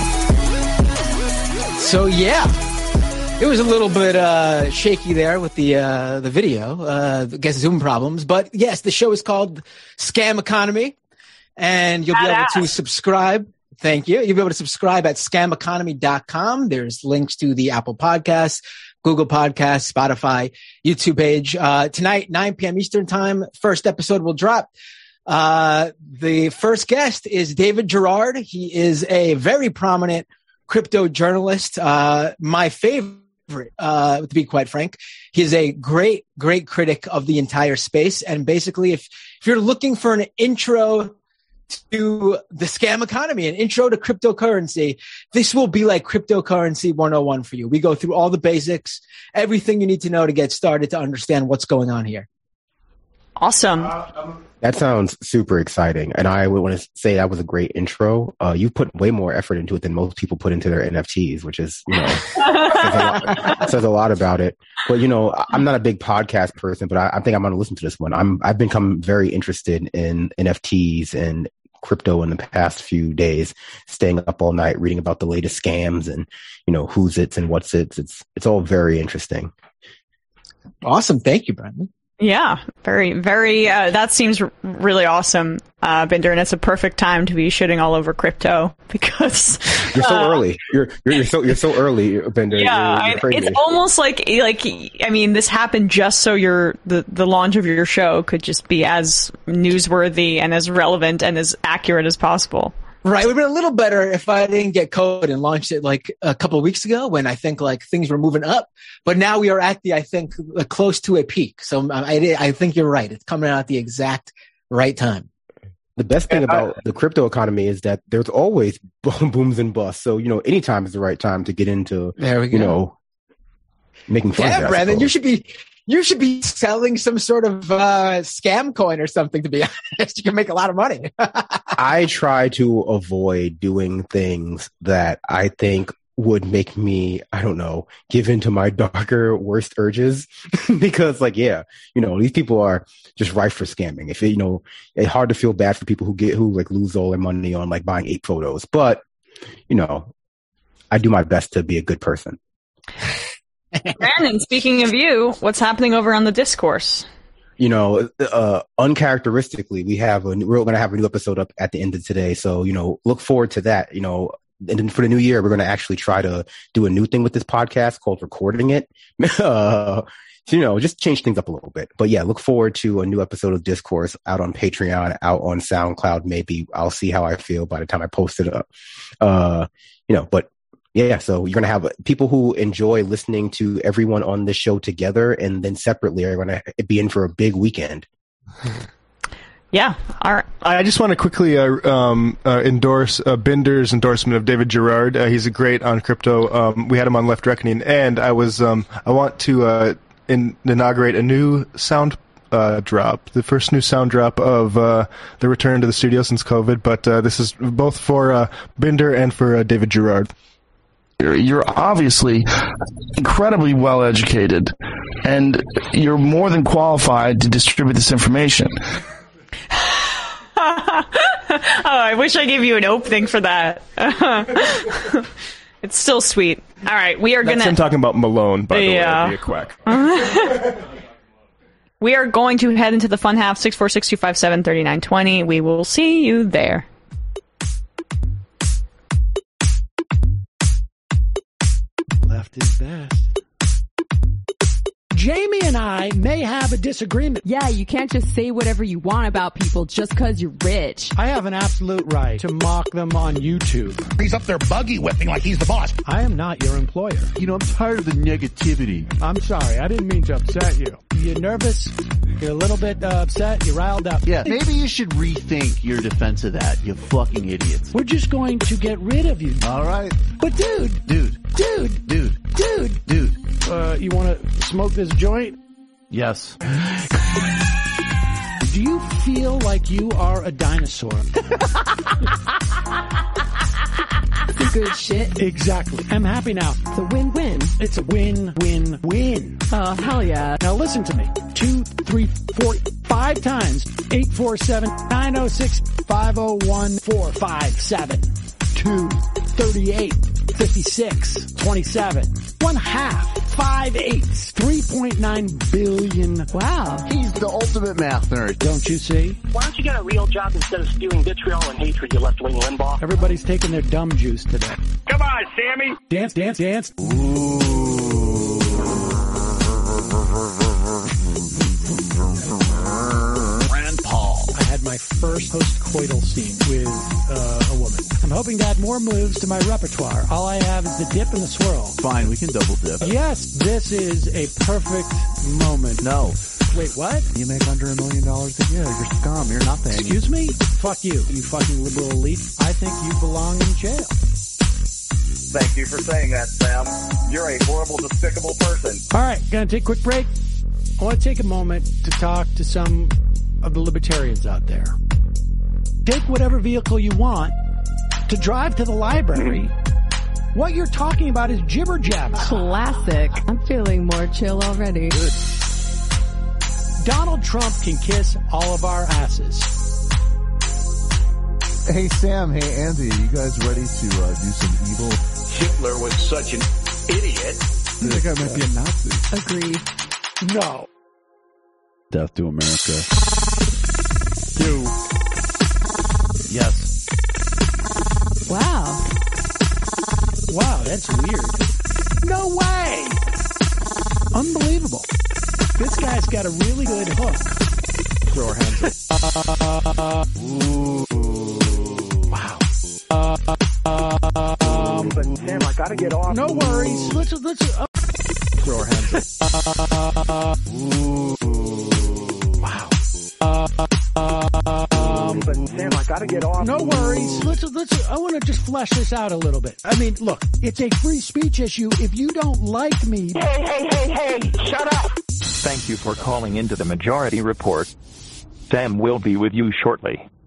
I: So yeah, it was a little bit uh, shaky there with the uh, the video. Uh, I guess Zoom problems, but yes, the show is called Scam Economy, and you'll be able to subscribe. Thank you. You'll be able to subscribe at scam economy dot com. There's links to the Apple Podcasts, Google Podcasts, Spotify, YouTube page. Uh, tonight, nine p.m. Eastern time, first episode will drop. Uh, the first guest is David Gerard. He is a very prominent crypto journalist. Uh, my favorite. Uh, to be quite frank, he's a great, great critic of the entire space. And basically, if, if you're looking for an intro to the scam economy, an intro to cryptocurrency, this will be like cryptocurrency one oh one for you. We go through all the basics, everything you need to know to get started to understand what's going on here.
C: Awesome.
J: That sounds super exciting. And I would want to say that was a great intro. Uh, you put way more effort into it than most people put into their N F Ts, which is, you know, says, a lot, says a lot about it. But, you know, I'm not a big podcast person, but I, I think I'm going to listen to this one. I'm, I've become very interested in N F Ts and crypto in the past few days, staying up all night, reading about the latest scams and, you know, who's it's and what's it's. It's, it's all very interesting.
I: Awesome. Thank you, Brandon.
C: Yeah, very, very, uh, that seems r- really awesome, uh, Binder, and it's a perfect time to be shitting all over crypto because
J: you're so
C: uh,
J: early. You're, you're, you're so, you're so early, Binder.
C: Yeah,
J: you're, you're
C: it's almost like, like, I mean, this happened just so your, the, the launch of your show could just be as newsworthy and as relevant and as accurate as possible.
I: Right. It would have been a little better if I didn't get COVID and launched it like a couple of weeks ago when I think like things were moving up. But now we are at the, I think, uh, close to a peak. So I, I think you're right. It's coming out at the exact right time.
J: The best thing about the crypto economy is that there's always booms and busts. So, you know, anytime is the right time to get into,
I: there we go.
J: you know, making fun
I: yeah,
J: of it.
I: Brandon, you should be, you should be selling some sort of uh, scam coin or something, to be honest. You can make a lot of money.
J: I try to avoid doing things that I think would make me, I don't know, give into my darker, worst urges. Because, like, yeah, you know, these people are just rife for scamming. If it, you know, it's hard to feel bad for people who get, who like lose all their money on like buying eight photos. But, you know, I do my best to be a good person.
C: Brandon, speaking of you, what's happening over on the discourse?
J: You know, uh, uncharacteristically, we have a, we're going to have a new episode up at the end of today. So, you know, look forward to that. You know, and then for the new year, we're going to actually try to do a new thing with this podcast called recording it. uh, so, you know, just change things up a little bit. But yeah, look forward to a new episode of Discourse out on Patreon, out on SoundCloud. Maybe I'll see how I feel by the time I post it up. Uh, you know, but yeah, so you're going to have people who enjoy listening to everyone on this show together, and then separately are going to be in for a big weekend.
C: Yeah. All right.
D: I just want to quickly uh, um, uh, endorse uh, Binder's endorsement of David Gerard. Uh, he's a great on crypto. Um, we had him on Left Reckoning, and I was um, I want to uh, in- inaugurate a new sound uh, drop, the first new sound drop of uh, the return to the studio since COVID. But uh, this is both for uh, Binder and for uh, David Gerard.
K: You're obviously incredibly well educated, and you're more than qualified to distribute this information.
C: Oh, I wish I gave you an opening for that. It's still sweet. All right, we are going to...
D: That's him talking about Malone, by the
C: yeah.
D: way, be a quack.
C: We are going to head into the fun half, six four six two five seven three nine two zero. We will see you there.
L: Left is best. Jamie and I may have a disagreement.
M: Yeah, you can't just say whatever you want about people just because you're rich.
L: I have an absolute right to mock them on YouTube.
N: He's up there buggy whipping like he's the boss.
L: I am not your employer.
N: You know, I'm tired of the negativity.
L: I'm sorry, I didn't mean to upset you. You're nervous? You're a little bit uh, upset? You're riled up?
N: Yeah, maybe you should rethink your defense of that, you fucking idiots.
L: We're just going to get rid of you.
N: All right.
L: But dude!
N: Dude.
L: Dude!
N: Dude.
L: Dude!
N: Dude.
L: Uh, you want to smoke this joint?
N: Yes.
L: Do you feel like you are a dinosaur?
M: Some good shit.
L: Exactly. I'm happy now.
M: It's a win-win.
L: It's a win-win-win.
M: Oh, hell yeah.
L: Now listen to me. Two, three, four, five times. Eight, four, seven, nine, oh, six, five, oh, one, four, five, seven, two, thirty-eight, fifty-six, twenty-seven, one half, five eighths, three point nine billion.
M: Wow.
N: He's the ultimate math nerd.
L: Don't you see?
O: Why don't you get a real job instead of spewing vitriol and hatred, you left-wing Limbaugh?
L: Everybody's taking their dumb juice today.
O: Come on, Sammy.
L: Dance, dance, dance.
N: Ooh.
L: first post-coital scene with uh, a woman. I'm hoping to add more moves to my repertoire. All I have is the dip and the swirl.
N: Fine, we can double dip.
L: Yes, this is a perfect moment.
N: No.
L: Wait, what?
N: You make under a million dollars a year. You're scum. You're nothing.
L: Excuse me? Fuck you, you fucking liberal elite. I think you belong in jail.
P: Thank you for saying that, Sam. You're a horrible, despicable person.
L: All right, gonna take a quick break. I want to take a moment to talk to some of the libertarians out there. Take whatever vehicle you want to drive to the library. What you're talking about is jibber jabber.
M: Classic. I'm feeling more chill already.
L: Good. Donald Trump can kiss all of our asses.
Q: Hey, Sam. Hey, Andy. You guys ready to uh, do some evil?
G: Hitler was such an idiot.
Q: That guy might be a Nazi.
M: Agree.
L: No.
N: Death to America.
L: Do.
N: Yes.
M: Wow.
L: Wow, that's weird. No way! Unbelievable. This guy's got a really good hook. Throw our hands up. Ooh. Wow. Um,
P: but Sam, I gotta get off.
L: No worries. Let's, let's, uh, throw our hands up. Ooh. Wow. Um,
P: but Sam, I gotta get off.
L: No worries. Let's, let's, I want to just flesh this out a little bit. I mean, look, it's a free speech issue. If you don't like me...
P: Hey, hey, hey, hey, shut up!
R: Thank you for calling into the Majority Report. Sam will be with you shortly.